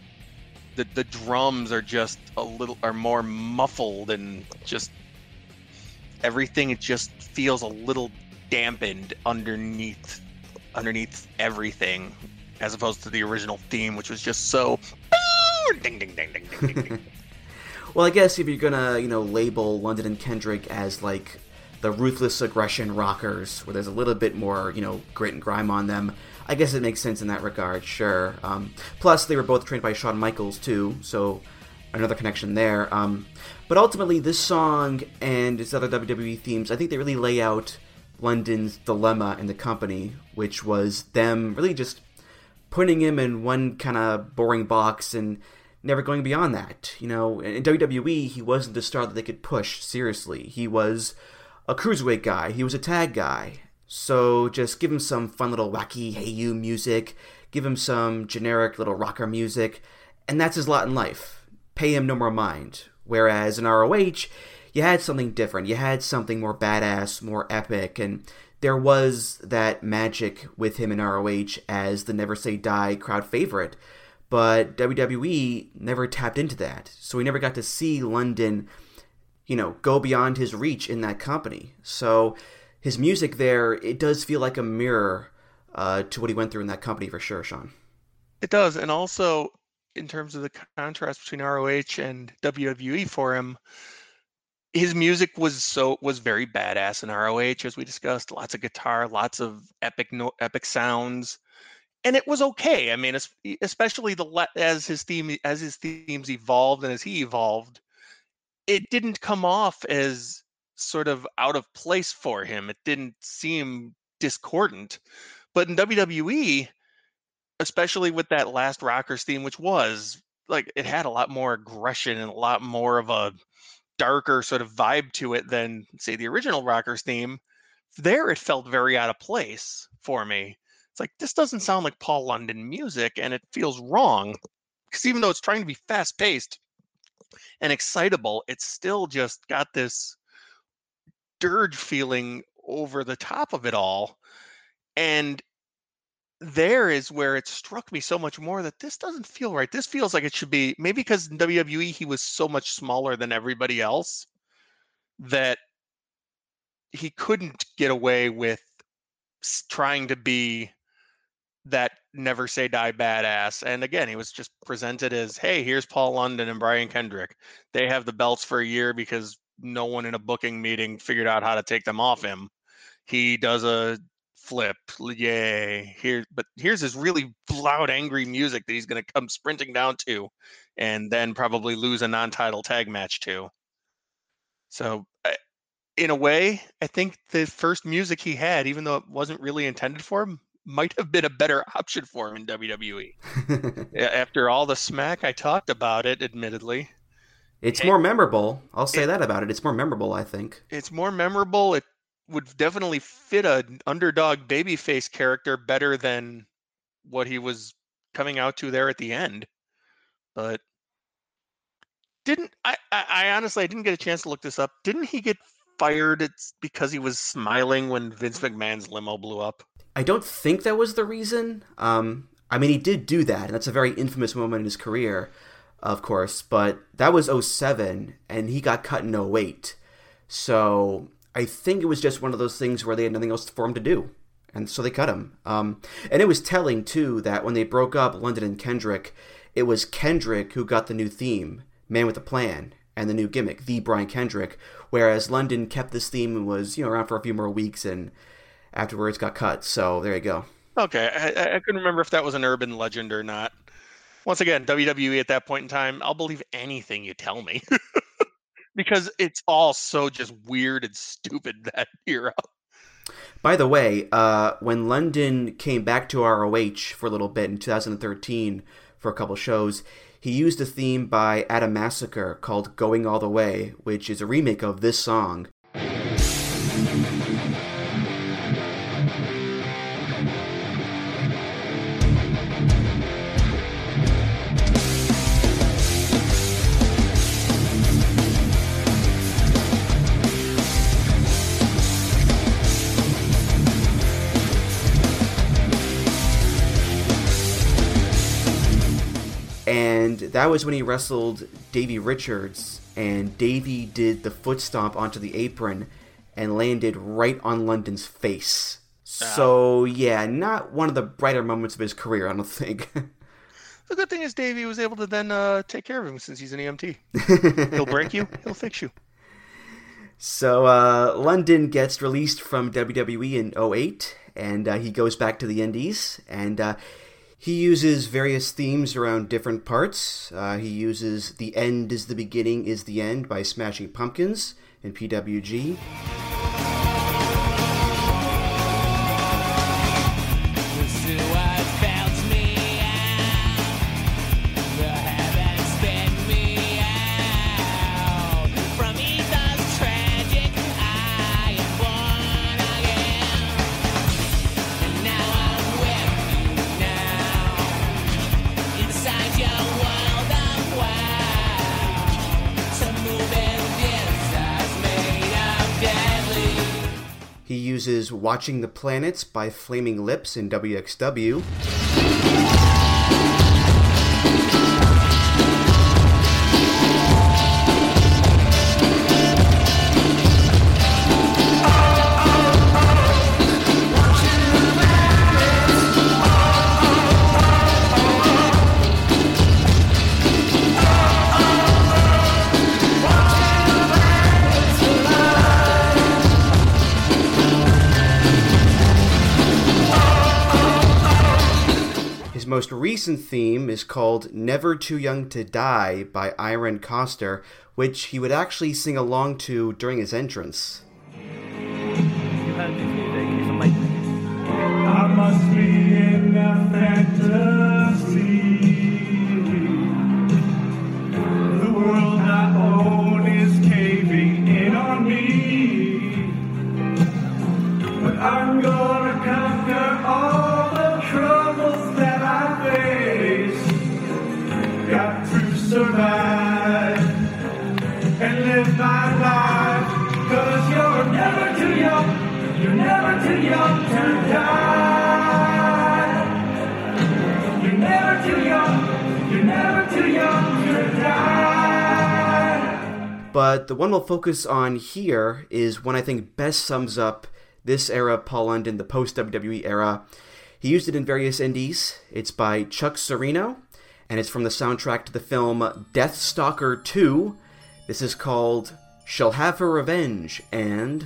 The the drums are just a little are more muffled, and just everything, it just feels a little dampened underneath underneath everything, as opposed to the original theme, which was just so ding ding ding ding ding ding. Well, I guess if you're gonna, you know, label London and Kendrick as like the ruthless aggression rockers, where there's a little bit more, you know, grit and grime on them, I guess it makes sense in that regard, sure. Um, plus, they were both trained by Shawn Michaels too, so another connection there. Um, but ultimately, this song and its other W W E themes, I think they really lay out London's dilemma in the company, which was them really just putting him in one kind of boring box and never going beyond that. You know, in W W E, he wasn't the star that they could push seriously. He was a cruiserweight guy. He was a tag guy. So just give him some fun little wacky hey you music, give him some generic little rocker music, and that's his lot in life. Pay him no more mind. Whereas in R O H, you had something different. You had something more badass, more epic, and there was that magic with him in R O H as the Never Say Die crowd favorite. But W W E never tapped into that. So we never got to see London, you know, go beyond his reach in that company. So his music there, it does feel like a mirror uh, to what he went through in that company for sure, Sean. It does. And also, in terms of the contrast between R O H and W W E for him, his music was so was very badass in R O H, as we discussed. Lots of guitar, lots of epic no, epic sounds. And it was okay. I mean, especially the as his theme as his themes evolved and as he evolved, it didn't come off as sort of out of place for him. It didn't seem discordant. But in W W E, especially with that last Rockers theme, which was like it had a lot more aggression and a lot more of a darker sort of vibe to it than, say, the original Rockers theme. There, it felt very out of place for me. It's like, this doesn't sound like Paul London music, and it feels wrong. Because even though it's trying to be fast-paced and excitable, it's still just got this dirge feeling over the top of it all. And there is where it struck me so much more that this doesn't feel right. This feels like it should be, maybe because in W W E he was so much smaller than everybody else that he couldn't get away with trying to be that Never Say Die badass. And again, he was just presented as, hey, here's Paul London and Brian Kendrick. They have the belts for a year because no one in a booking meeting figured out how to take them off him. He does a flip, yay. Here, but here's his really loud, angry music that he's going to come sprinting down to and then probably lose a non-title tag match to. So in a way, I think the first music he had, even though it wasn't really intended for him, might have been a better option for him in W W E. After all the smack I talked about it, admittedly. It's hey, more memorable. I'll say it, that about it. It's more memorable, I think. It's more memorable. It would definitely fit an underdog babyface character better than what he was coming out to there at the end. But didn't I, I, I honestly I didn't get a chance to look this up. Didn't he get fired it's because he was smiling when Vince McMahon's limo blew up? I don't think that was the reason. Um, I mean, he did do that, and that's a very infamous moment in his career, of course, but that was oh seven, and he got cut in oh eight. So I think it was just one of those things where they had nothing else for him to do, and so they cut him. Um, and it was telling, too, that when they broke up London and Kendrick, it was Kendrick who got the new theme, Man with a Plan, and the new gimmick, The Brian Kendrick, whereas London kept this theme and was, you know, around for a few more weeks and afterwards got cut. So there you go. Okay, I, I couldn't remember if that was an urban legend or not. Once again, W W E at that point in time, I'll believe anything you tell me. Because it's all so just weird and stupid that era. By the way, uh, when London came back to R O H for a little bit in two thousand thirteen for a couple shows, he used a theme by Adam Massacre called Going All the Way, which is a remake of this song. And that was when he wrestled Davey Richards, and Davey did the foot stomp onto the apron and landed right on London's face. So, yeah, not one of the brighter moments of his career, I don't think. The good thing is Davey was able to then uh, take care of him since he's an E M T. He'll break you, he'll fix you. So, uh, London gets released from W W E in oh eight, and uh, he goes back to the Indies, and uh, he uses various themes around different parts. Uh, he uses The End is the Beginning is the End by Smashing Pumpkins in P W G. He uses Watching the Planets by Flaming Lips in W X W. Most recent theme is called Never Too Young to Die by Iron Coster, which he would actually sing along to during his entrance. You have this music, it's amazing. I must be in a fantasy. The world I own is caving in on me. But I'm gonna conquer all the troubles that I face. Got to survive and live my life. Cause you're never too young, you're never too young to die. You're never too young, you're never too young to die. But the one we'll focus on here is one I think best sums up this era of Paul London, the post-W W E era. He used it in various indies. It's by Chuck Serino, and it's from the soundtrack to the film Deathstalker two. This is called She'll Have Her Revenge, and...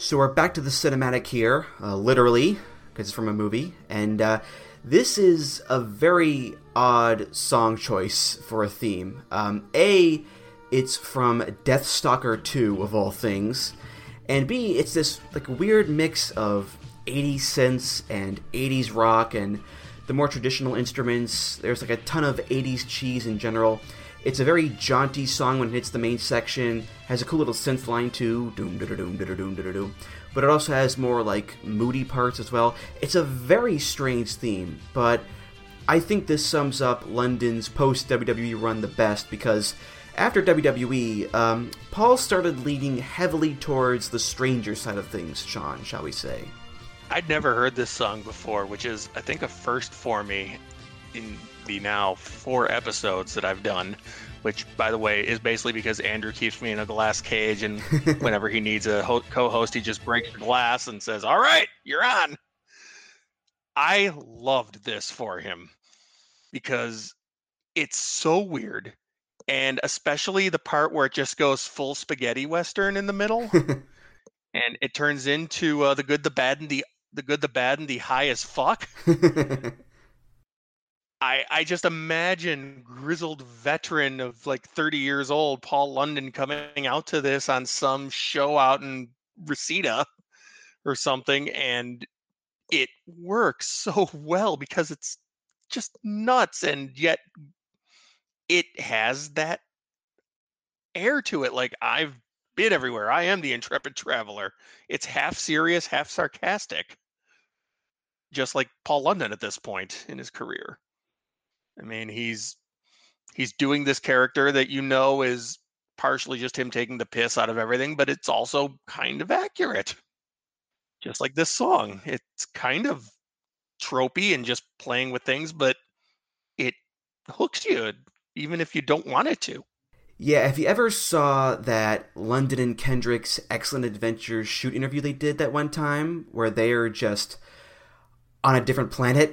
So we're back to the cinematic here, uh, literally, because it's from a movie, and uh, this is a very odd song choice for a theme. Um, A, it's from Deathstalker two, of all things, and B, it's this like weird mix of eighties synths and eighties rock and the more traditional instruments. There's like a ton of eighties cheese in general. It's a very jaunty song when it hits the main section. Has a cool little synth line too, doom da doom da doom da doom. But it also has more like moody parts as well. It's a very strange theme, but I think this sums up London's post-W W E run the best, because after W W E, um, Paul started leaning heavily towards the stranger side of things, Sean, shall we say. I'd never heard this song before, which is, I think, a first for me in the now four episodes that I've done, which, by the way, is basically because Andrew keeps me in a glass cage, and whenever he needs a ho- co-host, he just breaks the glass and says, all right, you're on. I loved this for him because it's so weird, and especially the part where it just goes full spaghetti western in the middle, and it turns into uh, the good, the bad, and the the good, the bad, and the high as fuck. I I just imagine grizzled veteran of like thirty years old, Paul London, coming out to this on some show out in Reseda or something, and it works so well because it's just nuts, and yet it has that air to it. Like, I've been everywhere. I am the intrepid traveler. It's half serious, half sarcastic, just like Paul London at this point in his career. I mean, he's he's doing this character that you know is partially just him taking the piss out of everything, but it's also kind of accurate. Just like this song. It's kind of tropey and just playing with things, but it hooks you even if you don't want it to. Yeah, if you ever saw that London and Kendrick's Excellent Adventures shoot interview they did that one time, where they are just on a different planet,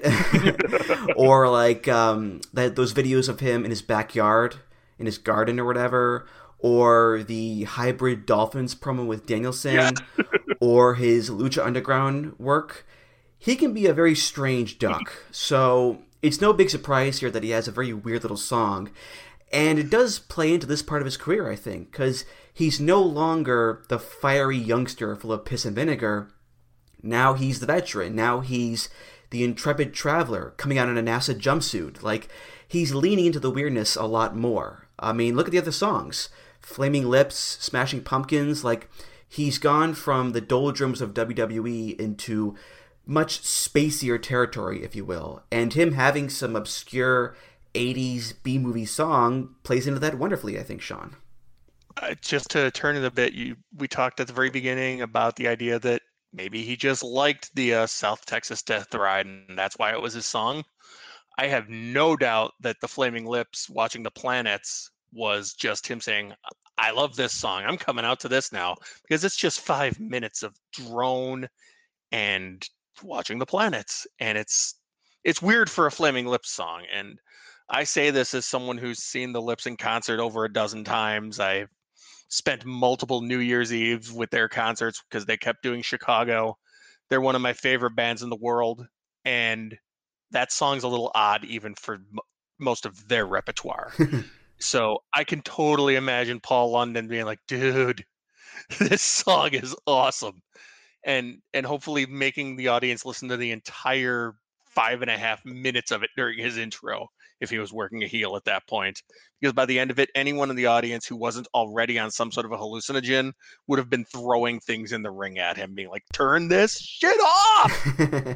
or like um, that those videos of him in his backyard, in his garden or whatever, or the Hybrid Dolphins promo with Danielson, yeah. or his Lucha Underground work, he can be a very strange duck. So it's no big surprise here that he has a very weird little song. And it does play into this part of his career, I think, because he's no longer the fiery youngster full of piss and vinegar. Now he's the veteran. Now he's the intrepid traveler coming out in a NASA jumpsuit. Like, he's leaning into the weirdness a lot more. I mean, look at the other songs. Flaming Lips, Smashing Pumpkins. Like, he's gone from the doldrums of W W E into much spacier territory, if you will. And him having some obscure eighties B-movie song plays into that wonderfully, I think, Sean. Uh, just to turn it a bit, you we talked at the very beginning about the idea that maybe he just liked the uh, South Texas Death Ride, and that's why it was his song. I have no doubt that the Flaming Lips, Watching the Planets, was just him saying, I love this song. I'm coming out to this now, because it's just five minutes of drone and watching the planets. And it's it's weird for a Flaming Lips song. And I say this as someone who's seen the Lips in concert over a dozen times. I've spent multiple New Year's Eves with their concerts because they kept doing Chicago. They're one of my favorite bands in the world. And that song's a little odd even for m- most of their repertoire. So I can totally imagine Paul London being like, dude, this song is awesome. And and hopefully making the audience listen to the entire five and a half minutes of it during his intro, if he was working a heel at that point. Because by the end of it, anyone in the audience who wasn't already on some sort of a hallucinogen would have been throwing things in the ring at him, being like, turn this shit off!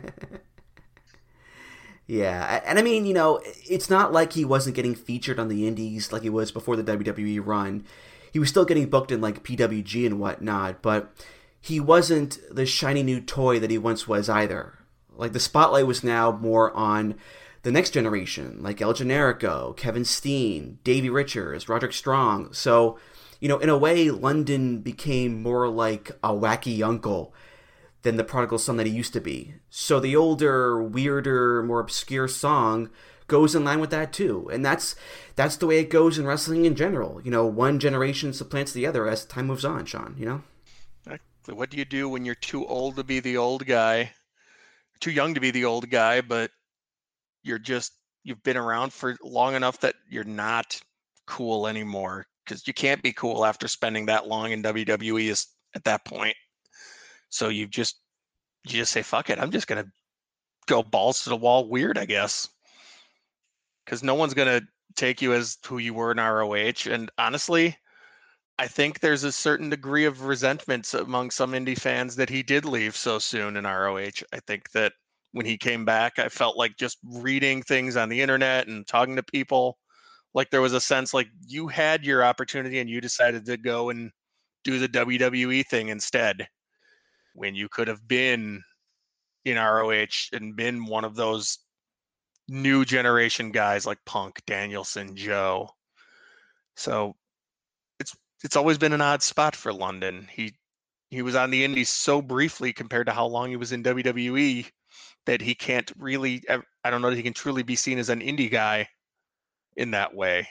Yeah, and I mean, you know, it's not like he wasn't getting featured on the indies like he was before the W W E run. He was still getting booked in like P W G and whatnot, but he wasn't the shiny new toy that he once was either. Like, the spotlight was now more on the next generation, like El Generico, Kevin Steen, Davey Richards, Roderick Strong. So, you know, in a way, London became more like a wacky uncle than the prodigal son that he used to be. So the older, weirder, more obscure song goes in line with that too. And that's that's the way it goes in wrestling in general. You know, one generation supplants the other as time moves on, Sean, you know? I So what do you do when you're too old to be the old guy, too young to be the old guy, but you're just, you've been around for long enough that you're not cool anymore? Because you can't be cool after spending that long in W W E is, at that point. So you just, you just say, fuck it, I'm just going to go balls to the wall weird, I guess. Because no one's going to take you as who you were in R O H. And honestly, I think there's a certain degree of resentment among some indie fans that he did leave so soon in R O H. I think that when he came back, I felt like just reading things on the internet and talking to people, like there was a sense like you had your opportunity and you decided to go and do the W W E thing instead, when you could have been in R O H and been one of those new generation guys like Punk, Danielson, Joe. So it's it's always been an odd spot for London. He he was on the indies so briefly compared to how long he was in W W E that he can't really, I don't know that he can truly be seen as an indie guy in that way.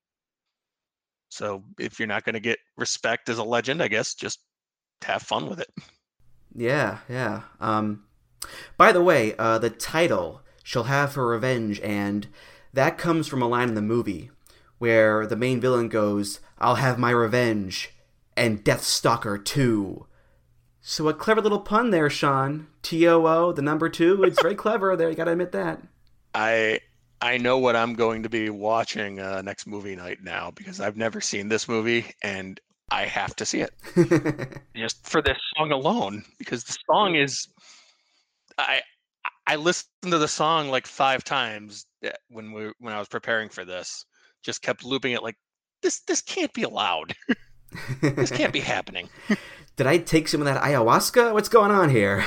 So if you're not going to get respect as a legend, I guess just have fun with it. Yeah, yeah. Um, by the way, uh, the title, She'll Have Her Revenge, and that comes from a line in the movie where the main villain goes, I'll have my revenge, and Deathstalker too. So a clever little pun there, Sean. T O O, the number two. It's very clever there, you gotta admit that. I I know what I'm going to be watching uh, next movie night now, because I've never seen this movie, and I have to see it. Just for this song alone, because the song is... I I listened to the song like five times when we when I was preparing for this. Just kept looping it like, this this can't be allowed. This can't be happening. Did I take some of that ayahuasca? What's going on here?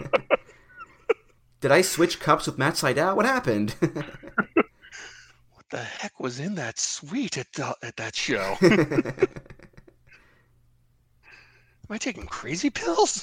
Did I switch cups with Matt Sydal? What happened? What the heck was in that suite at the, at that show? Am I taking crazy pills?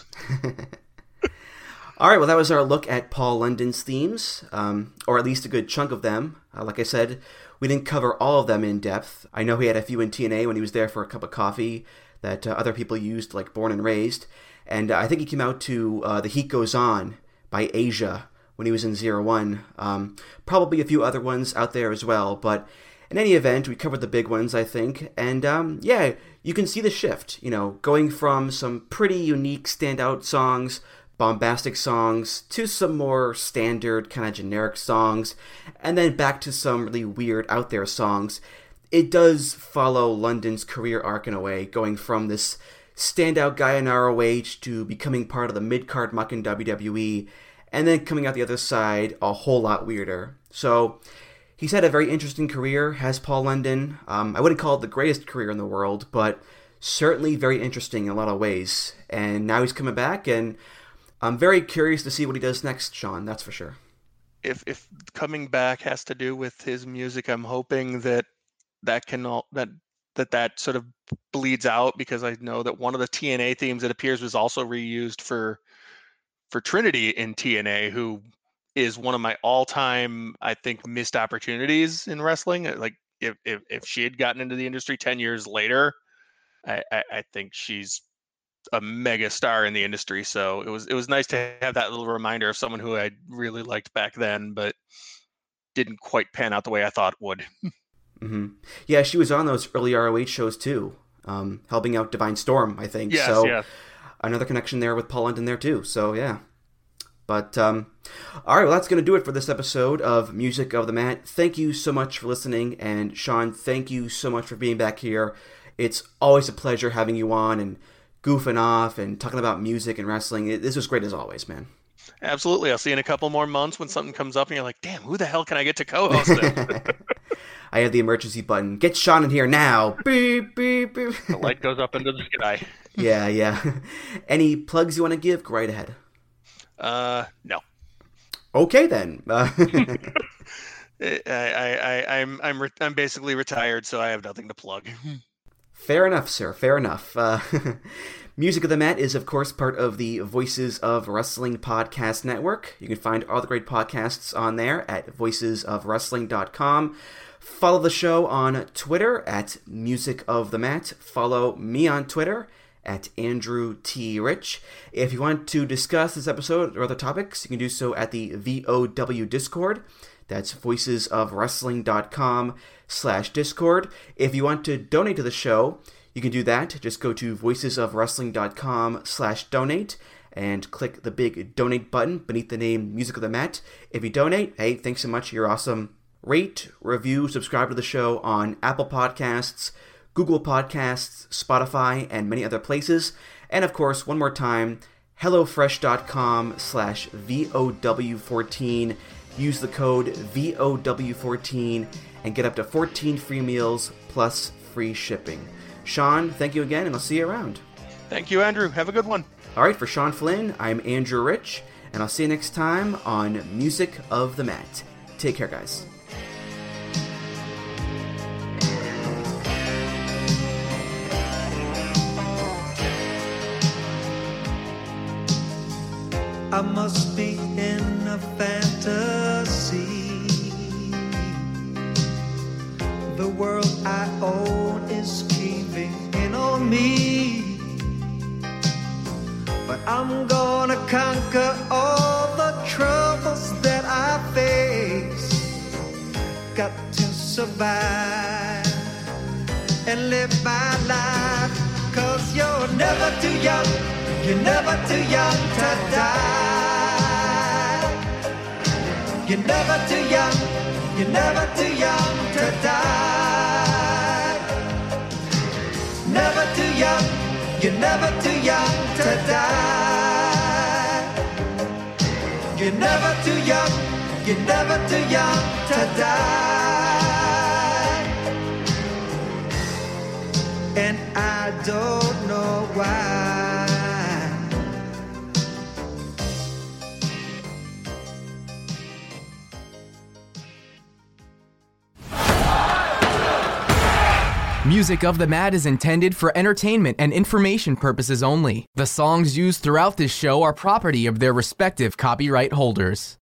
All right, well, that was our look at Paul London's themes, um, or at least a good chunk of them. Uh, like I said, we didn't cover all of them in depth. I know he had a few in T N A when he was there for a cup of coffee that uh, other people used, like Born and Raised. And uh, I think he came out to uh, The Heat Goes On by Asia when he was in Zero One. Um, probably a few other ones out there as well. But in any event, we covered the big ones, I think. And um, yeah, you can see the shift, you know, going from some pretty unique standout songs, bombastic songs, to some more standard kind of generic songs, and then back to some really weird out there songs. It does follow London's career arc in a way, going from this standout guy in R O H to becoming part of the mid-card muck in W W E, and then coming out the other side a whole lot weirder. So he's had a very interesting career, has Paul London. Um, I wouldn't call it the greatest career in the world, but certainly very interesting in a lot of ways. And now he's coming back, and I'm very curious to see what he does next, Sean, that's for sure. If if coming back has to do with his music, I'm hoping that that can all, that that that sort of bleeds out, because I know that one of the T N A themes, it appears, was also reused for for Trinity in T N A, who is one of my all-time, I think, missed opportunities in wrestling. Like if if, if she had gotten into the industry ten years later, I, I, I think she's a mega star in the industry. So it was it was nice to have that little reminder of someone who I really liked back then, but didn't quite pan out the way I thought it would. Mm-hmm. Yeah, she was on those early R O H shows too, um, helping out Divine Storm, I think. Yes, so yes. Another connection there with Paul London there too. So yeah. But um, all right, well, that's going to do it for this episode of Music of the Mat. Thank you so much for listening, and Sean, thank you so much for being back here. It's always a pleasure having you on and goofing off and talking about music and wrestling. It, this was great as always, man. Absolutely. I'll see you in a couple more months when something comes up and you're like, damn, who the hell can I get to co-host it? I have the emergency button. Get Sean in here now. Beep, beep, beep. The light goes up into the sky. Yeah, yeah. Any plugs you want to give? Go right ahead. Uh, no. Okay, then. Uh, I, I, I, I'm, I'm, re- I'm basically retired, so I have nothing to plug. Fair enough, sir. Fair enough. Uh, Music of the Mat is, of course, part of the Voices of Wrestling podcast network. You can find all the great podcasts on there at voices of wrestling dot com. Follow the show on Twitter at Music of the Mat. Follow me on Twitter at Andrew T. Rich. If you want to discuss this episode or other topics, you can do so at the V O W Discord. That's voicesofwrestling.com slash Discord. If you want to donate to the show, you can do that. Just go to voicesofwrestling.com slash donate and click the big donate button beneath the name Music of the Mat. If you donate, hey, thanks so much. You're awesome. Rate, review, subscribe to the show on Apple Podcasts, Google Podcasts, Spotify, and many other places. And of course, one more time, HelloFresh.com slash VOW14. Use the code V O W fourteen and get up to fourteen free meals plus free shipping. Sean, thank you again, and I'll see you around. Thank you, Andrew. Have a good one. All right, for Sean Flynn, I'm Andrew Rich, and I'll see you next time on Music of the Mat. Take care, guys. I must be in a fantasy. The world I own is caving in on me. But I'm gonna conquer all the troubles that I face. Got to survive and live my life. Cause you're never too young, you're never too young to die. You're never too young, you're never too young to die. Never too young, you're never too young to die. You're never too young, you're never too young to die. And I don't know why. Music of the Mat is intended for entertainment and information purposes only. The songs used throughout this show are property of their respective copyright holders.